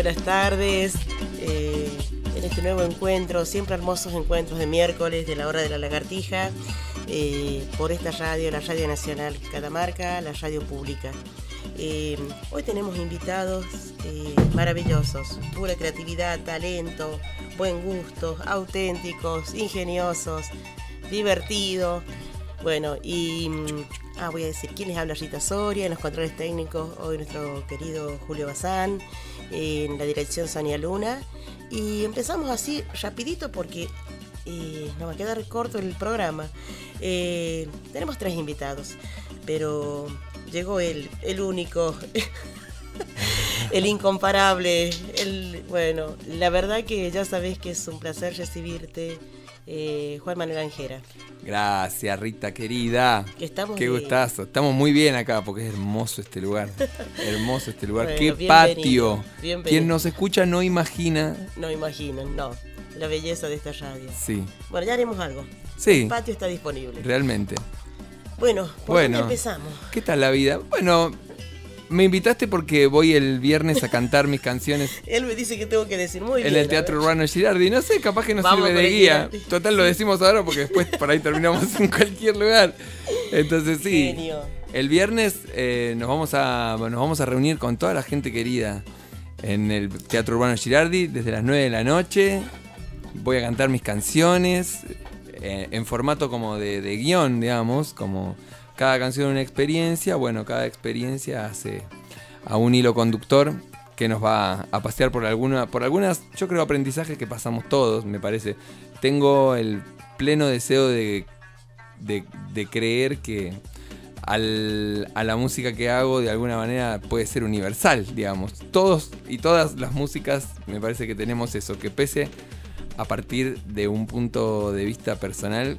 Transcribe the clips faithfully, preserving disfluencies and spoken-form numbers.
buenas tardes. Eh, en este nuevo encuentro, siempre hermosos encuentros de miércoles de la hora de la lagartija, eh, por esta radio, la Radio Nacional Catamarca, la radio pública. Eh, hoy tenemos invitados eh, maravillosos, pura creatividad, talento, buen gusto, auténticos, ingeniosos, divertidos. Bueno, y ah, voy a decir quién les habla: Rita Soria, en los controles técnicos, hoy nuestro querido Julio Bazán, eh, en la dirección Sonia Luna. Y empezamos así rapidito porque eh, nos va a quedar corto el programa. Eh, tenemos tres invitados, pero llegó él, el único, el incomparable, el, bueno, la verdad que ya sabés que es un placer recibirte, eh, Juan Manuel Anjera. Gracias, Rita querida. Estamos Qué bien. gustazo. Estamos muy bien acá porque es hermoso este lugar. Hermoso este lugar. Bueno, Qué bienvenido, patio. bienvenido. Quien nos escucha no imagina. No imaginan, no, la belleza de esta radio. Sí. Bueno, ya haremos algo. Sí. El patio está disponible. Realmente. Bueno, ¿por Bueno, dónde empezamos? ¿Qué tal la vida? Bueno, me invitaste porque voy el viernes a cantar mis canciones Él me dice que tengo que decir muy en bien. el Teatro Urbano Girardi. No sé, capaz que nos Vamos sirve por de el guía. Girardi. Total, lo decimos ahora porque después por ahí terminamos en cualquier lugar. Entonces sí. Genio. El viernes eh, nos, vamos a, nos vamos a reunir con toda la gente querida en el Teatro Urbano Girardi desde las nueve de la noche. Voy a cantar mis canciones eh, en formato como de, de guión, digamos, como cada canción una experiencia. Bueno, cada experiencia hace a un hilo conductor que nos va a pasear por alguna, por algunas, yo creo, aprendizajes que pasamos todos, me parece. Tengo el pleno deseo de, de, de creer que al, a la música que hago de alguna manera puede ser universal, digamos. Todos y todas las músicas me parece que tenemos eso, que pese a partir de un punto de vista personal,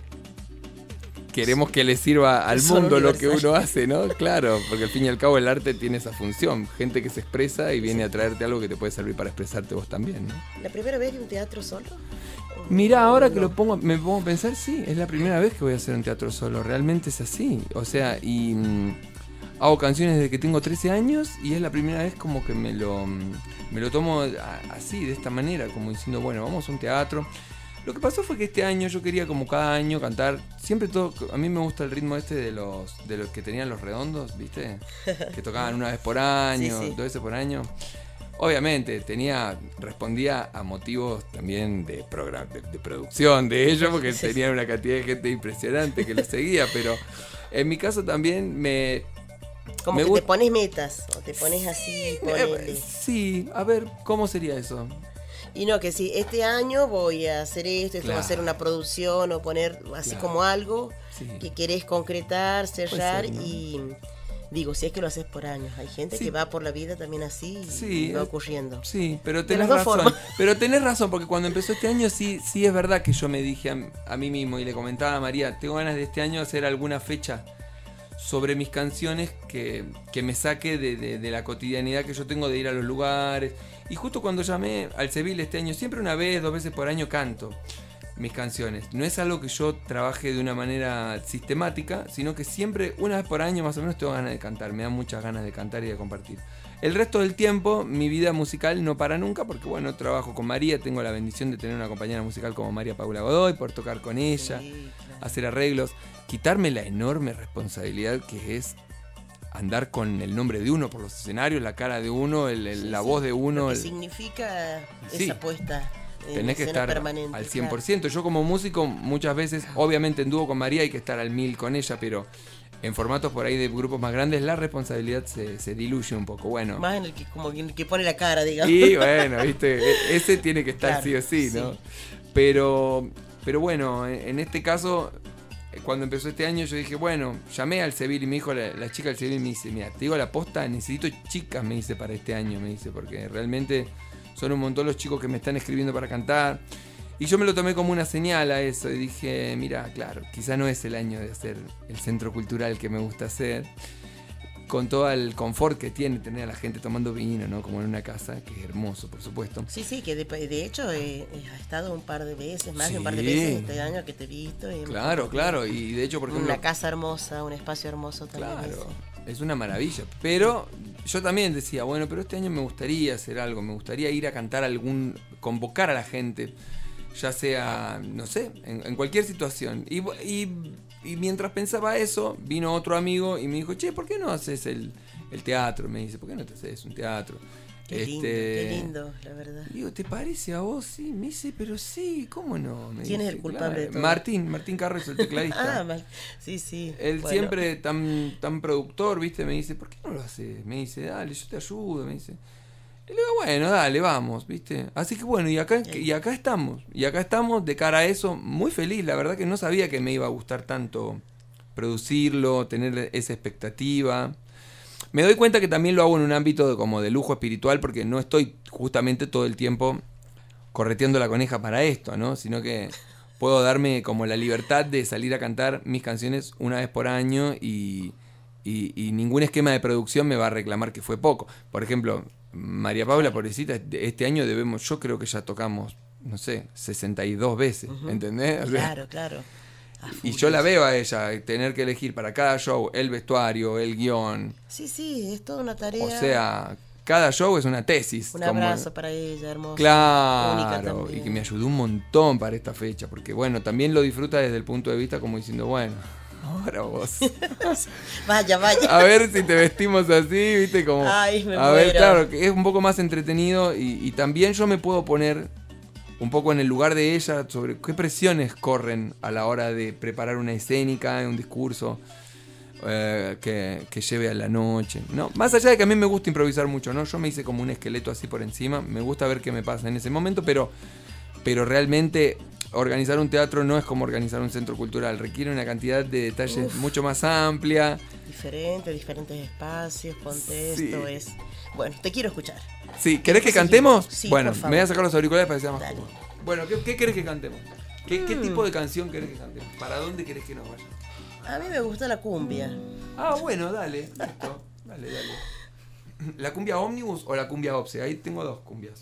queremos que le sirva al Son mundo lo que universales. uno hace, ¿no? Claro, porque al fin y al cabo el arte tiene esa función. Gente que se expresa y viene a traerte algo que te puede servir para expresarte vos también, ¿no? ¿La primera vez de un teatro solo? Mirá, ahora que No. lo pongo, me pongo a pensar, sí, es la primera vez que voy a hacer un teatro solo. Realmente es así. O sea, y mm, hago canciones desde que tengo trece años y es la primera vez como que me lo, mm, me lo tomo a- así, de esta manera, como diciendo, bueno, vamos a un teatro. Lo que pasó fue que este año yo quería como cada año cantar, siempre todo, a mí me gusta el ritmo este de los de los que tenían los redondos, ¿viste? Que tocaban una vez por año, Sí, sí. dos veces por año. Obviamente tenía, respondía a motivos también de, progra- de, de producción de ellos, porque Sí. tenían una cantidad de gente impresionante que lo seguía, pero en mi caso también me... Como me que gusta- te pones metas, o te pones así, Eh, ponele. sí, a ver, ¿cómo sería eso? Y no, que si este año voy a hacer esto, esto va a ser Claro. una producción, o poner así Claro. como algo Sí. que querés concretar, cerrar, ser, ¿no? y digo, si es que lo haces por años. Hay gente Sí. que va por la vida también así, y Sí, va eh, ocurriendo. Sí, pero De tenés las dos razón. formas. Pero tenés razón, porque cuando empezó este año sí, sí es verdad que yo me dije a, a mí mismo y le comentaba a María, tengo ganas de este año hacer alguna fecha sobre mis canciones que, que me saque de, de- de la cotidianidad que yo tengo de ir a los lugares. Y justo cuando llamé al Seville este año, siempre una vez, dos veces por año canto mis canciones. No es algo que yo trabaje de una manera sistemática, sino que siempre, una vez por año más o menos, tengo ganas de cantar. Me dan muchas ganas de cantar y de compartir. El resto del tiempo, mi vida musical no para nunca, porque bueno, trabajo con María, tengo la bendición de tener una compañera musical como María Paula Godoy, poder tocar con ella, Sí, claro. hacer arreglos, quitarme la enorme responsabilidad que es andar con el nombre de uno por los escenarios, la cara de uno, el- el- Sí, la sí. voz de uno. Lo que el- significa Sí. esa apuesta en Tenés que escena estar permanente, al cien por ciento. Yo como músico muchas veces, obviamente en dúo con María hay que estar al mil con ella, pero en formatos por ahí de grupos más grandes la responsabilidad se, se diluye un poco. Bueno, claro. Más en el que, como en el que pone la cara, digamos. y bueno, viste, e- ese tiene que estar Claro, sí o sí, ¿no? sí. Pero, pero bueno, en en este caso, eh, cuando empezó este año yo dije, bueno, llamé al Seville y me dijo, la, la chica del Seville me dice, mira, te digo la posta, necesito chicas, me dice, para este año, me dice, porque realmente son un montón los chicos que me están escribiendo para cantar. Y yo me lo tomé como una señal a eso y dije, mira, claro, quizá no es el año de hacer el centro cultural que me gusta hacer, con todo el confort que tiene tener a la gente tomando vino, ¿no? Como en una casa, que es hermoso, por supuesto. Sí, sí, que de, de hecho eh, eh, ha estado un par de veces, más de un par de Sí. veces este año que te he visto. y Claro, claro, y de hecho, por ejemplo... Una casa hermosa, un espacio hermoso también. Claro, ese. es una maravilla, pero yo también decía, bueno, pero este año me gustaría hacer algo, me gustaría ir a cantar algún, convocar a la gente, ya sea, no sé, en, en cualquier situación. Y, y, y mientras pensaba eso, vino otro amigo y me dijo, che, ¿por qué no haces el, el teatro? Me dice, ¿por qué no te haces un teatro? Qué este, lindo, qué lindo, la verdad. Digo, ¿te parece a vos? Sí, me dice, pero sí, ¿cómo no? Me ¿Quién dice, es el culpable claro. de todo? Martín, Martín Carro es el tecladista. Ah, mal. Sí, sí. Él bueno. siempre tan, tan productor, ¿viste? Me dice, ¿por qué no lo haces? Me dice, dale, yo te ayudo, me dice. Y le digo, bueno, dale, vamos, ¿viste? Así que bueno, y acá, y acá estamos. Y acá estamos de cara a eso, muy feliz. La verdad que no sabía que me iba a gustar tanto producirlo, tener esa expectativa. Me doy cuenta que también lo hago en un ámbito de, como de lujo espiritual, porque no estoy justamente todo el tiempo correteando la coneja para esto, ¿no? Sino que puedo darme como la libertad de salir a cantar mis canciones una vez por año y, y, y ningún esquema de producción me va a reclamar que fue poco. Por ejemplo, María Paula, pobrecita, este año debemos, yo creo que ya tocamos, no sé, sesenta y dos veces, uh-huh. ¿Entendés? O sea, claro, claro. Y yo la veo a ella, tener que elegir para cada show el vestuario, el guión. Sí, sí, es toda una tarea. O sea, cada show es una tesis. Un como... abrazo para ella, hermosa. Claro, y que me ayudó un montón para esta fecha, porque bueno, también lo disfruta desde el punto de vista como diciendo, bueno, ahora vos. Vaya, vaya. A ver si te vestimos así, viste, como... Ay, me a muero. ver, claro, que es un poco más entretenido y, y también yo me puedo poner un poco en el lugar de ella sobre qué presiones corren a la hora de preparar una escénica, un discurso eh, que, que lleve a la noche, ¿no? Más allá de que a mí me gusta improvisar mucho, ¿no? Yo me hice como un esqueleto así por encima, me gusta ver qué me pasa en ese momento, pero, pero realmente organizar un teatro no es como organizar un centro cultural, requiere una cantidad de detalles Uf. mucho más amplia. Diferente, diferentes espacios, contexto, sí. es... Bueno, te quiero escuchar. Sí, ¿querés que cantemos? Sí, bueno, por favor. me voy a sacar los auriculares para que sea más Dale. cómodo. Bueno, ¿qué, ¿qué querés que cantemos? ¿Qué, mm. ¿Qué tipo de canción querés que cantemos? ¿Para dónde querés que nos vayamos? A mí me gusta la cumbia. Ah, bueno, dale, listo. Dale, dale. ¿La cumbia Omnibus o la cumbia Opse? Ahí tengo dos cumbias.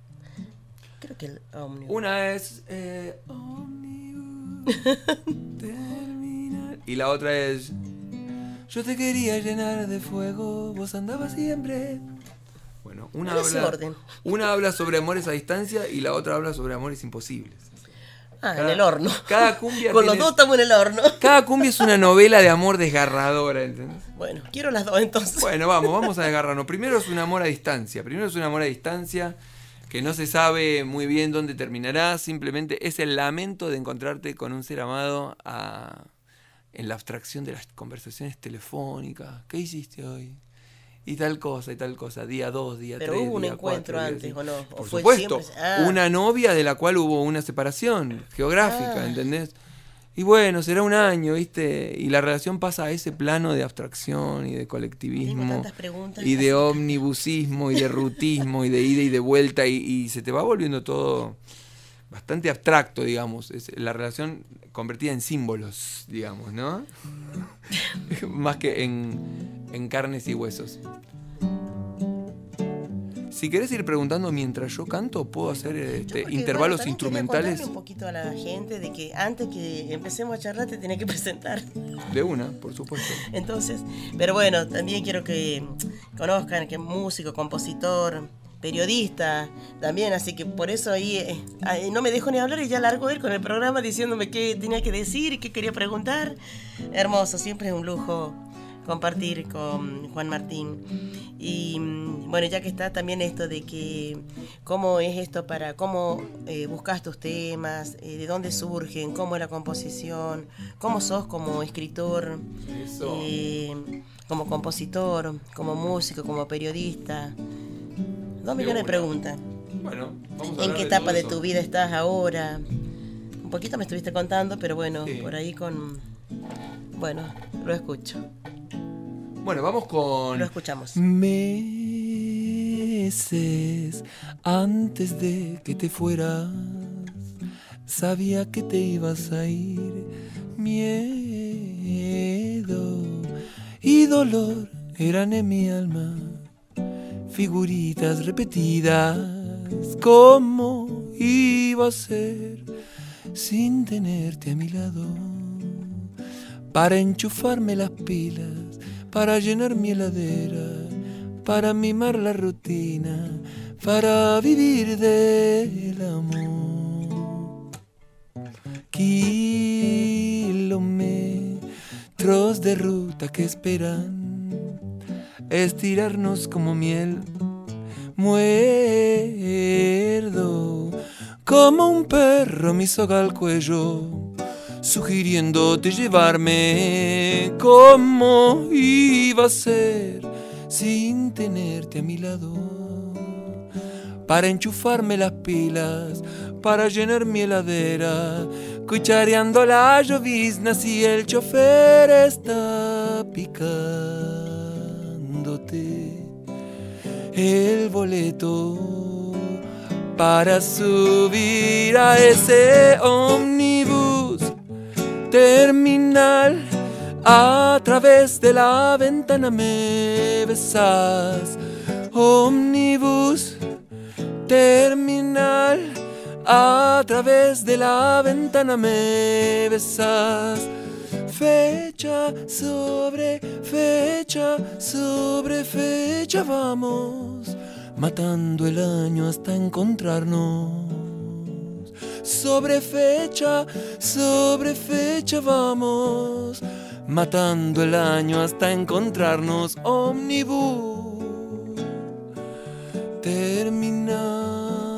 Creo que el Omnibus. Una es... Eh, Omnibus terminar. Y la otra es... Yo te quería llenar de fuego, vos andabas siempre... Bueno, una habla, orden. una habla sobre amores a distancia y la otra habla sobre amores imposibles. Ah, cada, en el horno. Cada cumbia Con tiene, los dos estamos en el horno. Cada cumbia es una novela de amor desgarradora, ¿entendés? Bueno, quiero las dos entonces. Bueno, vamos, vamos a desgarrarnos. Primero es un amor a distancia. Primero es un amor a distancia que no se sabe muy bien dónde terminará. Simplemente es el lamento de encontrarte con un ser amado a, en la abstracción de las conversaciones telefónicas. ¿Qué hiciste hoy? Y tal cosa, y tal cosa, día dos, día tres, Pero hubo un día encuentro cuatro, antes, día ¿o no? ¿O Por fue supuesto, siempre? Ah. Una novia de la cual hubo una separación geográfica, Ah. ¿entendés? Y bueno, será un año, ¿viste? Y la relación pasa a ese plano de abstracción y de colectivismo, y de omnibusismo, y de rutismo, y de ida y de vuelta, y, y se te va volviendo todo bastante abstracto, digamos. Es la relación convertida en símbolos, digamos, ¿no? Más que en, en carnes y huesos. Si querés ir preguntando mientras yo canto, puedo hacer este, porque, intervalos bueno, instrumentales. un poquito a la gente de que antes que empecemos a charlar te tenía que presentar. De una, por supuesto. Entonces, pero bueno, también quiero que conozcan que es músico, compositor, periodista también, así que por eso ahí eh, no me dejo ni hablar y ya largo él con el programa diciéndome qué tenía que decir y qué quería preguntar. Hermoso, siempre es un lujo compartir con Juan Martín. Y bueno, ya que está también esto de que cómo es esto para, cómo eh, buscas tus temas, eh, de dónde surgen, cómo es la composición, cómo sos como escritor, eh, como compositor, como músico, como periodista. Dos millones de preguntas. Bueno, vamos a ¿En qué etapa de, de tu vida estás ahora? Un poquito me estuviste contando, pero bueno, sí. Por ahí con... Bueno, lo escucho. Bueno, vamos con... Lo escuchamos. Meses antes de que te fueras, sabía que te ibas a ir. Miedo y dolor eran en mi alma, figuritas repetidas. ¿Cómo iba a ser sin tenerte a mi lado? Para enchufarme las pilas, para llenar mi heladera, para mimar la rutina, para vivir del amor. Kilómetros de ruta que esperan estirarnos como miel. Muerdo como un perro mi soga al cuello, sugiriéndote llevarme. ¿Cómo iba a ser sin tenerte a mi lado? Para enchufarme las pilas, para llenar mi heladera, cuchareando la llovizna si el chofer está picándote el boleto para subir a ese ómnibus terminal. A través de la ventana me besas, ómnibus terminal. A través de la ventana me besas. Fecha sobre fecha sobre fecha vamos, matando el año hasta encontrarnos. Sobre fecha, sobre fecha vamos, matando el año hasta encontrarnos. Ómnibus terminal.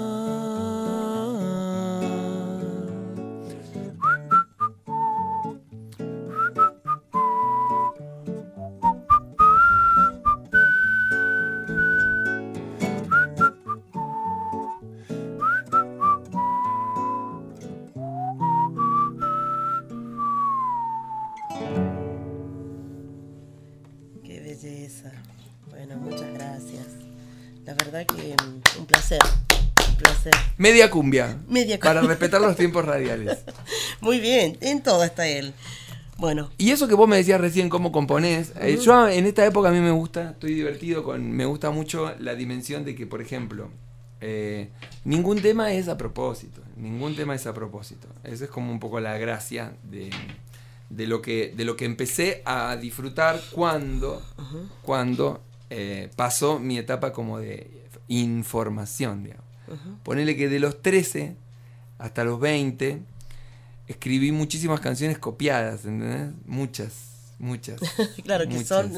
Bueno, muchas gracias. La verdad que un placer, un placer. Media cumbia. Media cumbia. Para respetar los tiempos radiales. Muy bien, en todo está él. Bueno. Y eso que vos me decías recién, cómo componés. Uh-huh. eh, yo en esta época a mí me gusta, estoy divertido con, me gusta mucho la dimensión de que, por ejemplo, eh, ningún tema es a propósito. Ningún tema es a propósito. Esa es como un poco la gracia de... De lo, que, de lo que empecé a disfrutar cuando, uh-huh. cuando eh, pasó mi etapa como de información, digamos. Uh-huh. Ponele que de los trece hasta los veinte escribí muchísimas canciones copiadas, ¿entendés? Muchas, muchas. Claro que muchas. son...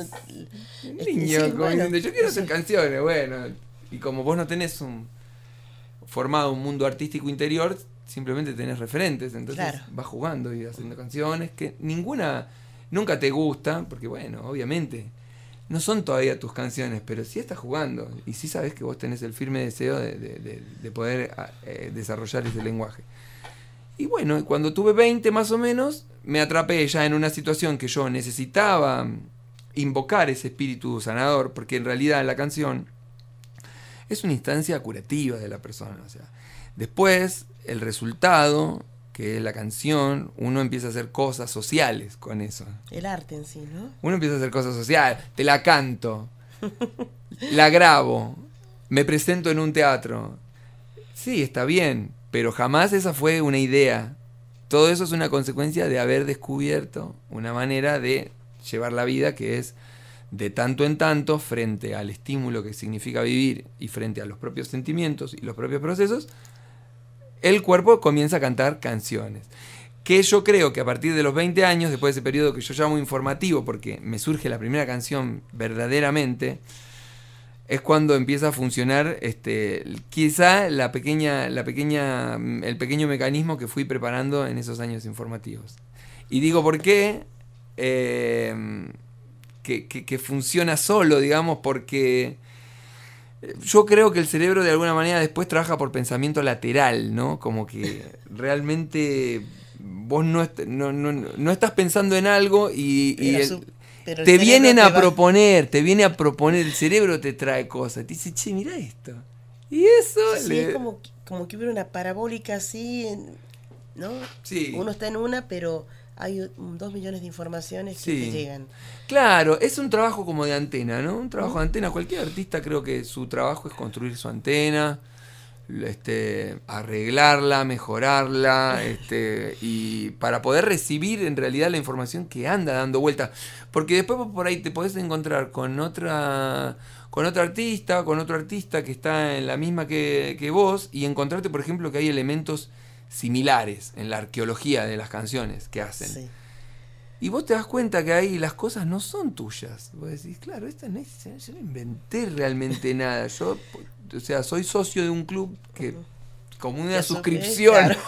Niño, sí, como bueno. diciendo, yo quiero hacer canciones, bueno. Y como vos no tenés un formado un mundo artístico interior, simplemente tenés referentes, entonces claro. vas jugando y haciendo canciones que ninguna nunca te gusta, porque bueno, obviamente no son todavía tus canciones, pero sí estás jugando y sí sabes que vos tenés el firme deseo de, de, de, de poder eh, desarrollar ese lenguaje. Y bueno, cuando tuve veinte más o menos, me atrapé ya en una situación que yo necesitaba invocar ese espíritu sanador, porque en realidad la canción es una instancia curativa de la persona, o sea, después el resultado, que es la canción, uno empieza a hacer cosas sociales con eso. El arte en sí, ¿no? Uno empieza a hacer cosas sociales. Te la canto, la grabo, me presento en un teatro. Sí, está bien, pero jamás esa fue una idea. Todo eso es una consecuencia de haber descubierto una manera de llevar la vida que es de tanto en tanto, frente al estímulo que significa vivir y frente a los propios sentimientos y los propios procesos, el cuerpo comienza a cantar canciones. Que yo creo que a partir de los veinte años, después de ese periodo que yo llamo informativo, porque me surge la primera canción verdaderamente, es cuando empieza a funcionar este, quizá la pequeña, la pequeña, el pequeño mecanismo que fui preparando en esos años informativos. Y digo, ¿por qué? Eh, que, que, que funciona solo, digamos, porque... Yo creo que el cerebro de alguna manera después trabaja por pensamiento lateral, ¿no? Como que realmente vos no, est- no, no, no estás pensando en algo y, y el, su, el te vienen a te proponer, te viene a proponer, el cerebro te trae cosas, te dice, che, mira esto. Y eso... Sí, le... es como, como que hubiera una parabólica así, ¿no? Sí. Uno está en una, pero... hay dos millones de informaciones que sí. te llegan. Claro, es un trabajo como de antena, ¿no? Un trabajo de antena. Cualquier artista creo que su trabajo es construir su antena, este, arreglarla, mejorarla, este, y para poder recibir en realidad la información que anda dando vuelta. Porque después por ahí te podés encontrar con otra, con otro artista, con otro artista que está en la misma que, que vos, y encontrarte, por ejemplo, que hay elementos similares en la arqueología de las canciones que hacen. Sí. Y vos te das cuenta que ahí las cosas no son tuyas. Vos decís, claro, esta no es, yo no inventé realmente nada. Yo, o sea, soy socio de un club que, como una suscripción. Claro.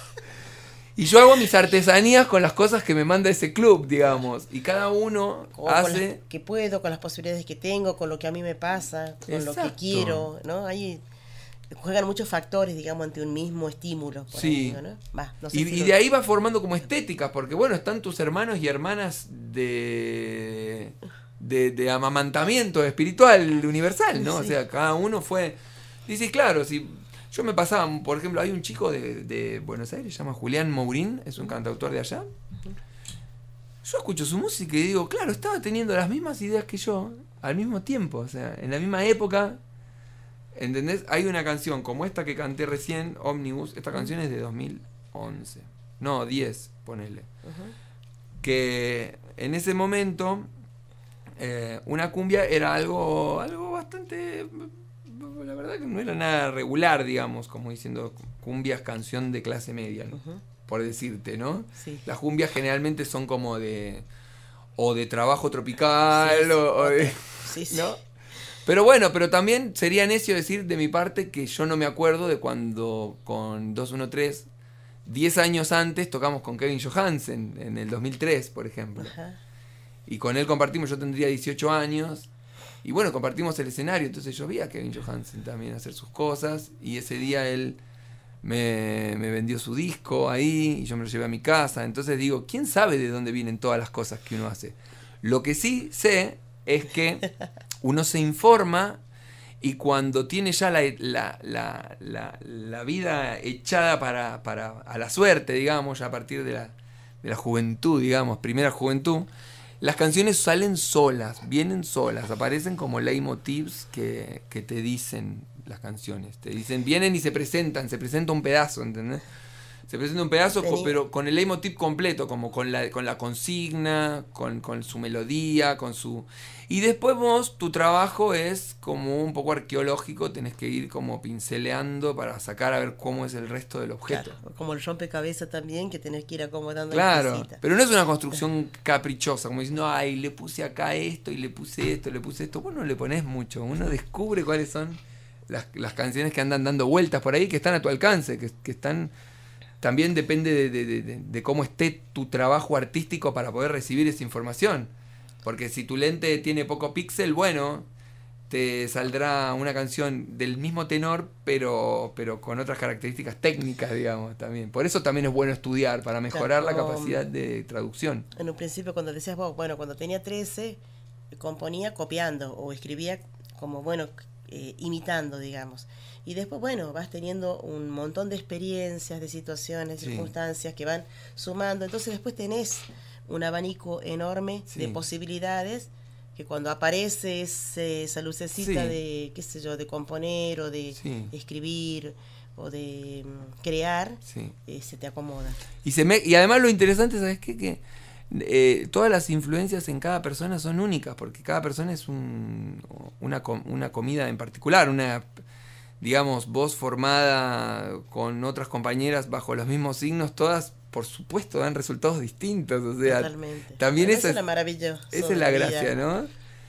Y yo hago mis artesanías con las cosas que me manda ese club, digamos. Y cada uno o hace... que puedo, con las posibilidades que tengo, con lo que a mí me pasa, con Exacto. lo que quiero, ¿no? Ahí juegan muchos factores, digamos, ante un mismo estímulo. Por sí. ahí, ¿no? Va, no sé y, si y lo... de ahí va formando como estéticas, porque bueno, están tus hermanos y hermanas de, de, de amamantamiento espiritual universal, ¿no? Sí. O sea, cada uno fue... Dices, claro, si yo me pasaba, por ejemplo, hay un chico de, de Buenos Aires, se llama Julián Mourín, es un cantautor de allá. Yo escucho su música y digo, claro, estaba teniendo las mismas ideas que yo al mismo tiempo, o sea, en la misma época. ¿Entendés? Hay una canción como esta que canté recién, Omnibus. Esta canción es de dos mil once. No, diez, ponele. Uh-huh. Que en ese momento eh, una cumbia era algo, algo bastante... La verdad que no era nada regular, digamos, como diciendo cumbias canción de clase media, ¿no? Uh-huh. Por decirte, ¿no? Sí. Las cumbias generalmente son como de... o de trabajo tropical, sí, sí, o, o de... Sí, sí. ¿no? Pero bueno, pero también sería necio decir de mi parte que yo no me acuerdo de cuando con dos uno tres, diez años antes, tocamos con Kevin Johansen, en el dos mil tres, por ejemplo. Ajá. Y con él compartimos, yo tendría dieciocho años, y bueno, compartimos el escenario, entonces yo vi a Kevin Johansen también hacer sus cosas, y ese día él me, me vendió su disco ahí, y yo me lo llevé a mi casa. Entonces digo, ¿quién sabe de dónde vienen todas las cosas que uno hace? Lo que sí sé es que uno se informa y cuando tiene ya la, la, la, la, la vida echada para, para a la suerte, digamos, ya a partir de la, de la juventud, digamos, primera juventud, las canciones salen solas, vienen solas, aparecen como leitmotivs que, que te dicen las canciones. Te dicen, vienen y se presentan, se presenta un pedazo, ¿entendés? Se presenta un pedazo, con, pero con el leitmotiv completo, como con la, con la consigna, con, con su melodía, con su... Y después vos, tu trabajo es como un poco arqueológico, tenés que ir como pinceleando para sacar a ver cómo es el resto del objeto. Claro, como el rompecabezas también, que tenés que ir acomodando. Claro, pero no es una construcción caprichosa, como diciendo, ay, le puse acá esto, y le puse esto, le puse esto. Vos no le ponés mucho, uno descubre cuáles son las, las canciones que andan dando vueltas por ahí, que están a tu alcance, que, que están... También depende de, de, de, de cómo esté tu trabajo artístico para poder recibir esa información. Porque si tu lente tiene poco píxel, bueno, te saldrá una canción del mismo tenor, pero, pero con otras características técnicas, digamos, también. Por eso también es bueno estudiar, para mejorar claro, la capacidad de traducción. En un principio, cuando decías vos, bueno, cuando tenía trece, componía copiando o escribía como, bueno, eh, imitando, digamos. Y después, bueno, vas teniendo un montón de experiencias, de situaciones, de sí. circunstancias que van sumando. Entonces después tenés un abanico enorme sí. de posibilidades que cuando aparece ese, esa lucecita sí. de, qué sé yo, de componer o de sí. escribir o de um, crear, sí. eh, se te acomoda. Y, se me, y además lo interesante, ¿sabes qué? Que eh, todas las influencias en cada persona son únicas, porque cada persona es un, una, una comida en particular, una... digamos, voz formada con otras compañeras bajo los mismos signos, todas, por supuesto, dan resultados distintos. O sea, totalmente. También esa esa es la maravilla. Esa es la gracia, ¿no?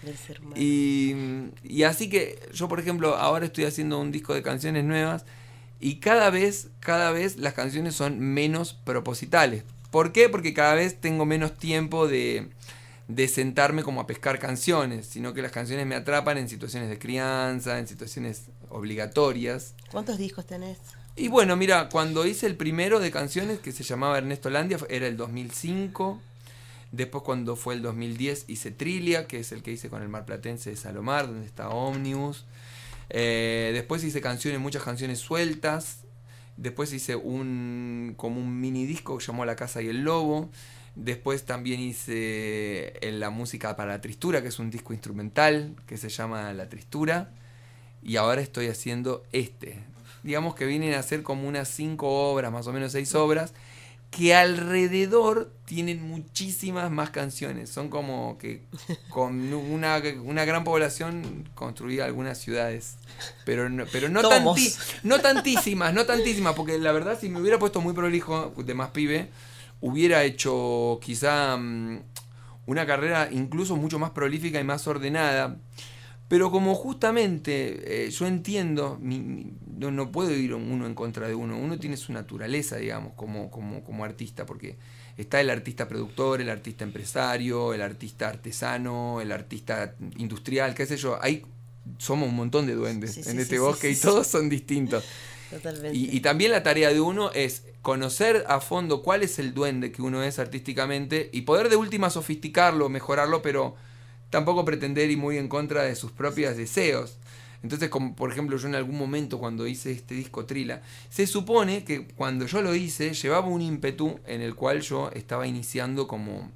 Y, y así que yo, por ejemplo, ahora estoy haciendo un disco de canciones nuevas y cada vez, cada vez las canciones son menos propositales. ¿Por qué? Porque cada vez tengo menos tiempo de... de sentarme como a pescar canciones, sino que las canciones me atrapan en situaciones de crianza, en situaciones obligatorias. ¿Cuántos discos tenés? Y bueno, mira, cuando hice el primero de canciones, que se llamaba Ernesto Landia, era el dos mil cinco. Después, cuando fue el dos mil diez, hice Trilia, que es el que hice con el marplatense de Salomar, donde está Omnibus. Eh, después hice canciones, muchas canciones sueltas. Después hice un como un mini disco que se llamó La Casa y el Lobo. Después también hice la música para La Tristura, que es un disco instrumental que se llama La Tristura. Y ahora estoy haciendo este, digamos que vienen a ser como unas cinco obras, más o menos seis obras, que alrededor tienen muchísimas más canciones. Son como que con una, una gran población construida algunas ciudades. Pero no, pero no, tanti, no tantísimas, no tantísimas, porque la verdad si me hubiera puesto muy prolijo de más pibe, hubiera hecho quizá um, una carrera incluso mucho más prolífica y más ordenada. Pero como justamente eh, yo entiendo, mi, mi, no, no puedo ir uno en contra de uno, uno tiene su naturaleza, digamos, como, como, como artista, porque está el artista productor, el artista empresario, el artista artesano, el artista industrial, qué sé yo, ahí somos un montón de duendes sí, sí, en este sí, bosque sí, sí, y todos sí. son distintos. Totalmente. Y, y también la tarea de uno es conocer a fondo cuál es el duende que uno es artísticamente y poder de última sofisticarlo, mejorarlo, pero tampoco pretender ir muy en contra de sus propios deseos. Entonces, como por ejemplo yo en algún momento cuando hice este disco Trila, se supone que cuando yo lo hice llevaba un ímpetu en el cual yo estaba iniciando como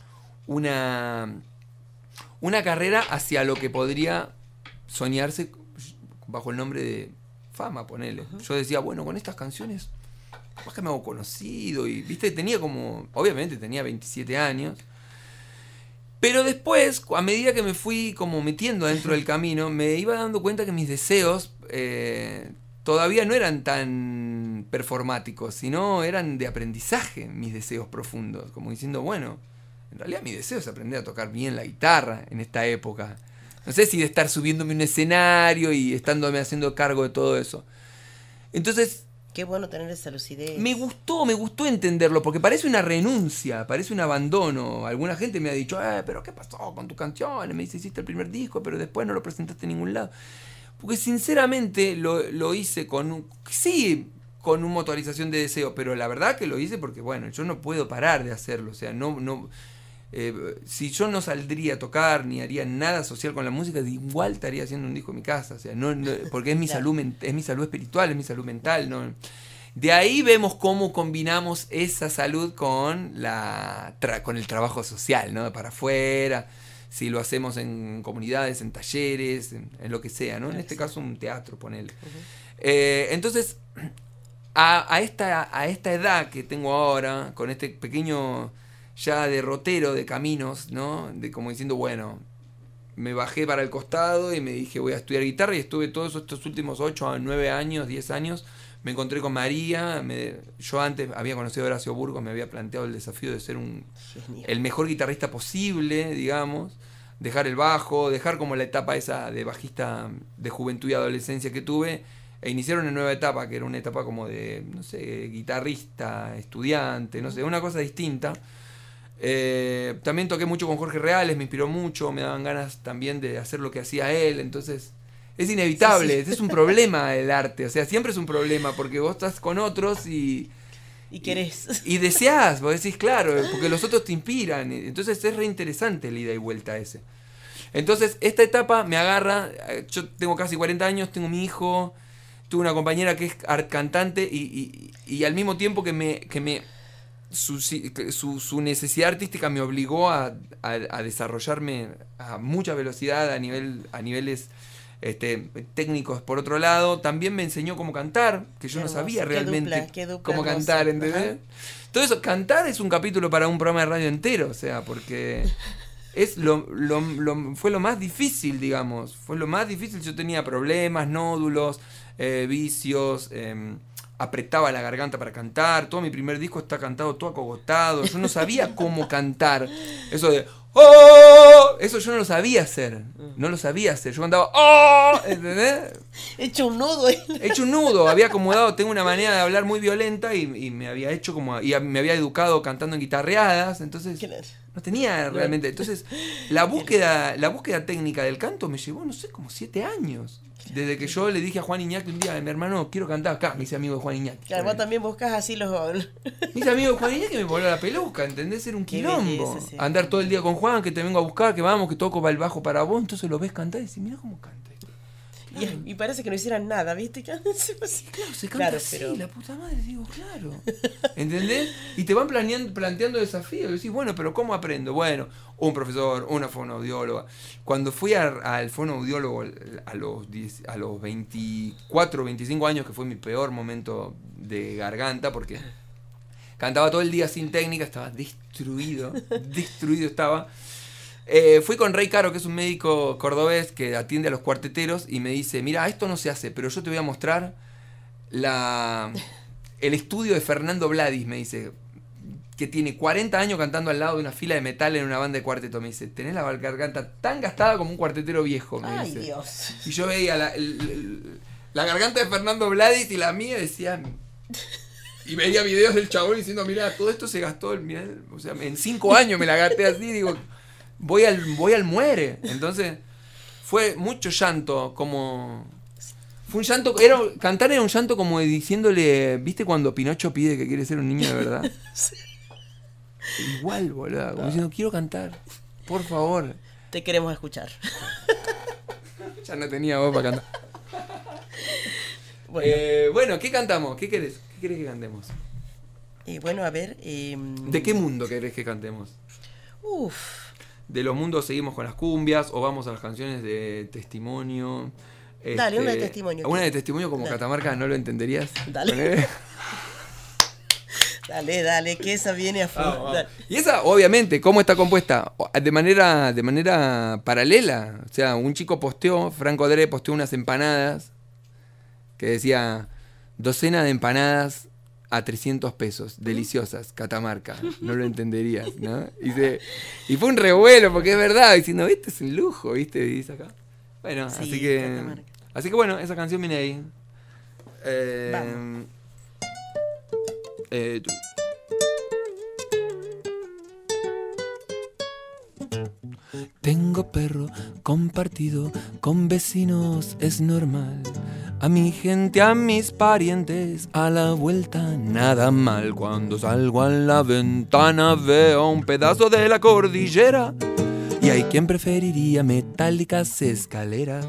una, una carrera hacia lo que podría soñarse bajo el nombre de fama, ponele. Uh-huh. Yo decía, bueno, con estas canciones más que me hago conocido y, viste, tenía como, obviamente tenía veintisiete años. Pero después, a medida que me fui como metiendo dentro del camino, me iba dando cuenta que mis deseos eh, todavía no eran tan performáticos, sino eran de aprendizaje, mis deseos profundos. Como diciendo, bueno, en realidad mi deseo es aprender a tocar bien la guitarra en esta época. No sé si de estar subiéndome a un escenario y estándome haciendo cargo de todo eso. Entonces... Qué bueno tener esa lucidez. Me gustó, me gustó entenderlo, porque parece una renuncia, parece un abandono. Alguna gente me ha dicho, eh, pero ¿qué pasó con tus canciones? Me dice, hiciste el primer disco, pero después no lo presentaste en ningún lado. Porque sinceramente lo, lo hice con un... Sí, con una motorización de deseo, pero la verdad que lo hice porque, bueno, yo no puedo parar de hacerlo. O sea, no... no eh, si yo no saldría a tocar ni haría nada social con la música, igual estaría haciendo un disco en mi casa. O sea, no, no porque es mi, claro. salud, es mi salud espiritual, es mi salud mental, no... De ahí vemos cómo combinamos esa salud con la tra- con el trabajo social, ¿no? Para afuera, si lo hacemos en comunidades, en talleres, en, en lo que sea, ¿no? En este caso un teatro, ponele. Uh-huh. Eh, entonces, a, a, esta, a esta edad que tengo ahora, con este pequeño ya derrotero de caminos, ¿no? De como diciendo, bueno, me bajé para el costado y me dije voy a estudiar guitarra y estuve todos estos últimos ocho a nueve años, diez años. Me encontré con María, me, yo antes había conocido a Horacio Burgos, me había planteado el desafío de ser un, el mejor guitarrista posible, digamos, dejar el bajo, dejar como la etapa esa de bajista de juventud y adolescencia que tuve, e iniciar una nueva etapa, que era una etapa como de, no sé, guitarrista, estudiante, no sé, una cosa distinta. Eh, también toqué mucho con Jorge Reales, me inspiró mucho, me daban ganas también de hacer lo que hacía él, entonces... Es inevitable, sí, sí. Es un problema el arte, o sea, siempre es un problema porque vos estás con otros y... Y querés. Y, y deseás, vos decís, claro, porque los otros te inspiran, entonces es re interesante el ida y vuelta ese. Entonces, esta etapa me agarra, yo tengo casi cuarenta años, tengo mi hijo, tuve una compañera que es cantante y, y, y al mismo tiempo que me... Que me su, su, su necesidad artística me obligó a, a, a desarrollarme a mucha velocidad a, nivel, a niveles... Este, técnicos por otro lado, también me enseñó cómo cantar, que yo qué no hermoso, sabía realmente dupla, qué dupla cómo hermoso. Cantar, ¿entendés? Ajá. Todo eso, cantar es un capítulo para un programa de radio entero, o sea, porque es lo, lo, lo fue lo más difícil, digamos, fue lo más difícil, yo tenía problemas, nódulos, eh, vicios, eh, apretaba la garganta para cantar, todo mi primer disco está cantado todo acogotado, yo no sabía cómo cantar, eso de ¡oh! Eso yo no lo sabía hacer. No lo sabía hacer. Yo cantaba ¡oh! ¿Entendés? He hecho un nudo. He hecho un nudo. Había acomodado, tengo una manera de hablar muy violenta y, y me había hecho como. Y me había educado cantando en guitarreadas. Entonces. Claro. No tenía realmente. Entonces, la búsqueda, la búsqueda técnica del canto me llevó, no sé, como siete años. Desde que yo le dije a Juan Iñaki un día, mi hermano, quiero cantar acá, me hice amigo de Juan Iñaki. Claro, vos también buscás así los... Mis amigos de Juan Iñaki me voló la peluca, ¿entendés? Era un quilombo. Belleza, sí. Andar todo el día con Juan, que te vengo a buscar, que vamos, que toco va el bajo para vos, entonces lo ves cantar y decís, mira cómo canta esto. Y, y parece que no hicieran nada, ¿viste? Claro, se canta Claro, así, pero- la puta madre, digo, claro. ¿Entendés? Y te van planeando, planteando desafíos. Y decís, bueno, pero ¿cómo aprendo? Bueno, un profesor, una fonoaudióloga. Cuando fui a- al fonoaudiólogo a los, diez a los veinticuatro, veinticinco años, que fue mi peor momento de garganta, porque cantaba todo el día sin técnica, estaba destruido, destruido estaba. Eh, fui con Rey Caro, que es un médico cordobés que atiende a los cuarteteros, y me dice, mira, esto no se hace, pero yo te voy a mostrar la, el estudio de Fernando Vladis, me dice, que tiene cuarenta años cantando al lado de una fila de metal en una banda de cuarteto. Me dice, tenés la garganta tan gastada como un cuartetero viejo, me Ay, dice. Dios. Y yo veía la, el- el- la garganta de Fernando Vladis y la mía, decía... Y veía videos del chabón diciendo, mira, todo esto se gastó, mirá, o sea, en cinco años me la gasté así, digo, voy al, voy al muere. Entonces, fue mucho llanto, como... Fue un llanto, era, cantar era un llanto como diciéndole, ¿viste cuando Pinocho pide que quiere ser un niño de verdad? Sí. Igual, boludo, como diciendo, quiero cantar, por favor. Te queremos escuchar. Ya no tenía voz para cantar. Bueno, Eh, bueno, ¿qué cantamos? ¿Qué querés? ¿Qué querés que cantemos? eh, bueno, a ver. Eh, ¿De qué mundo querés que cantemos? Uf. De los mundos seguimos con las cumbias o vamos a las canciones de testimonio. Dale, Este, una de testimonio. Una de testimonio como Dale. Catamarca, ¿no lo entenderías? Dale. Ponele. Dale, dale, que esa viene a full. Vamos, vamos. Dale. Y esa, obviamente, ¿cómo está compuesta? De manera, de manera paralela. O sea, un chico posteó, Franco Dre posteó unas empanadas que decía, docena de empanadas a trescientos pesos, deliciosas, Catamarca. No lo entenderías, ¿no? Y, se- y fue un revuelo, porque es verdad, diciendo, este es un lujo, ¿viste? Dice acá. Bueno, Sí, así que... Catamarca. Así que bueno, esa canción viene ahí. Eh, Vamos. eh, tú- Tengo perro compartido con vecinos, es normal. A mi gente, a mis parientes, a la vuelta nada mal. Cuando salgo a la ventana veo un pedazo de la cordillera y hay quien preferiría metálicas escaleras.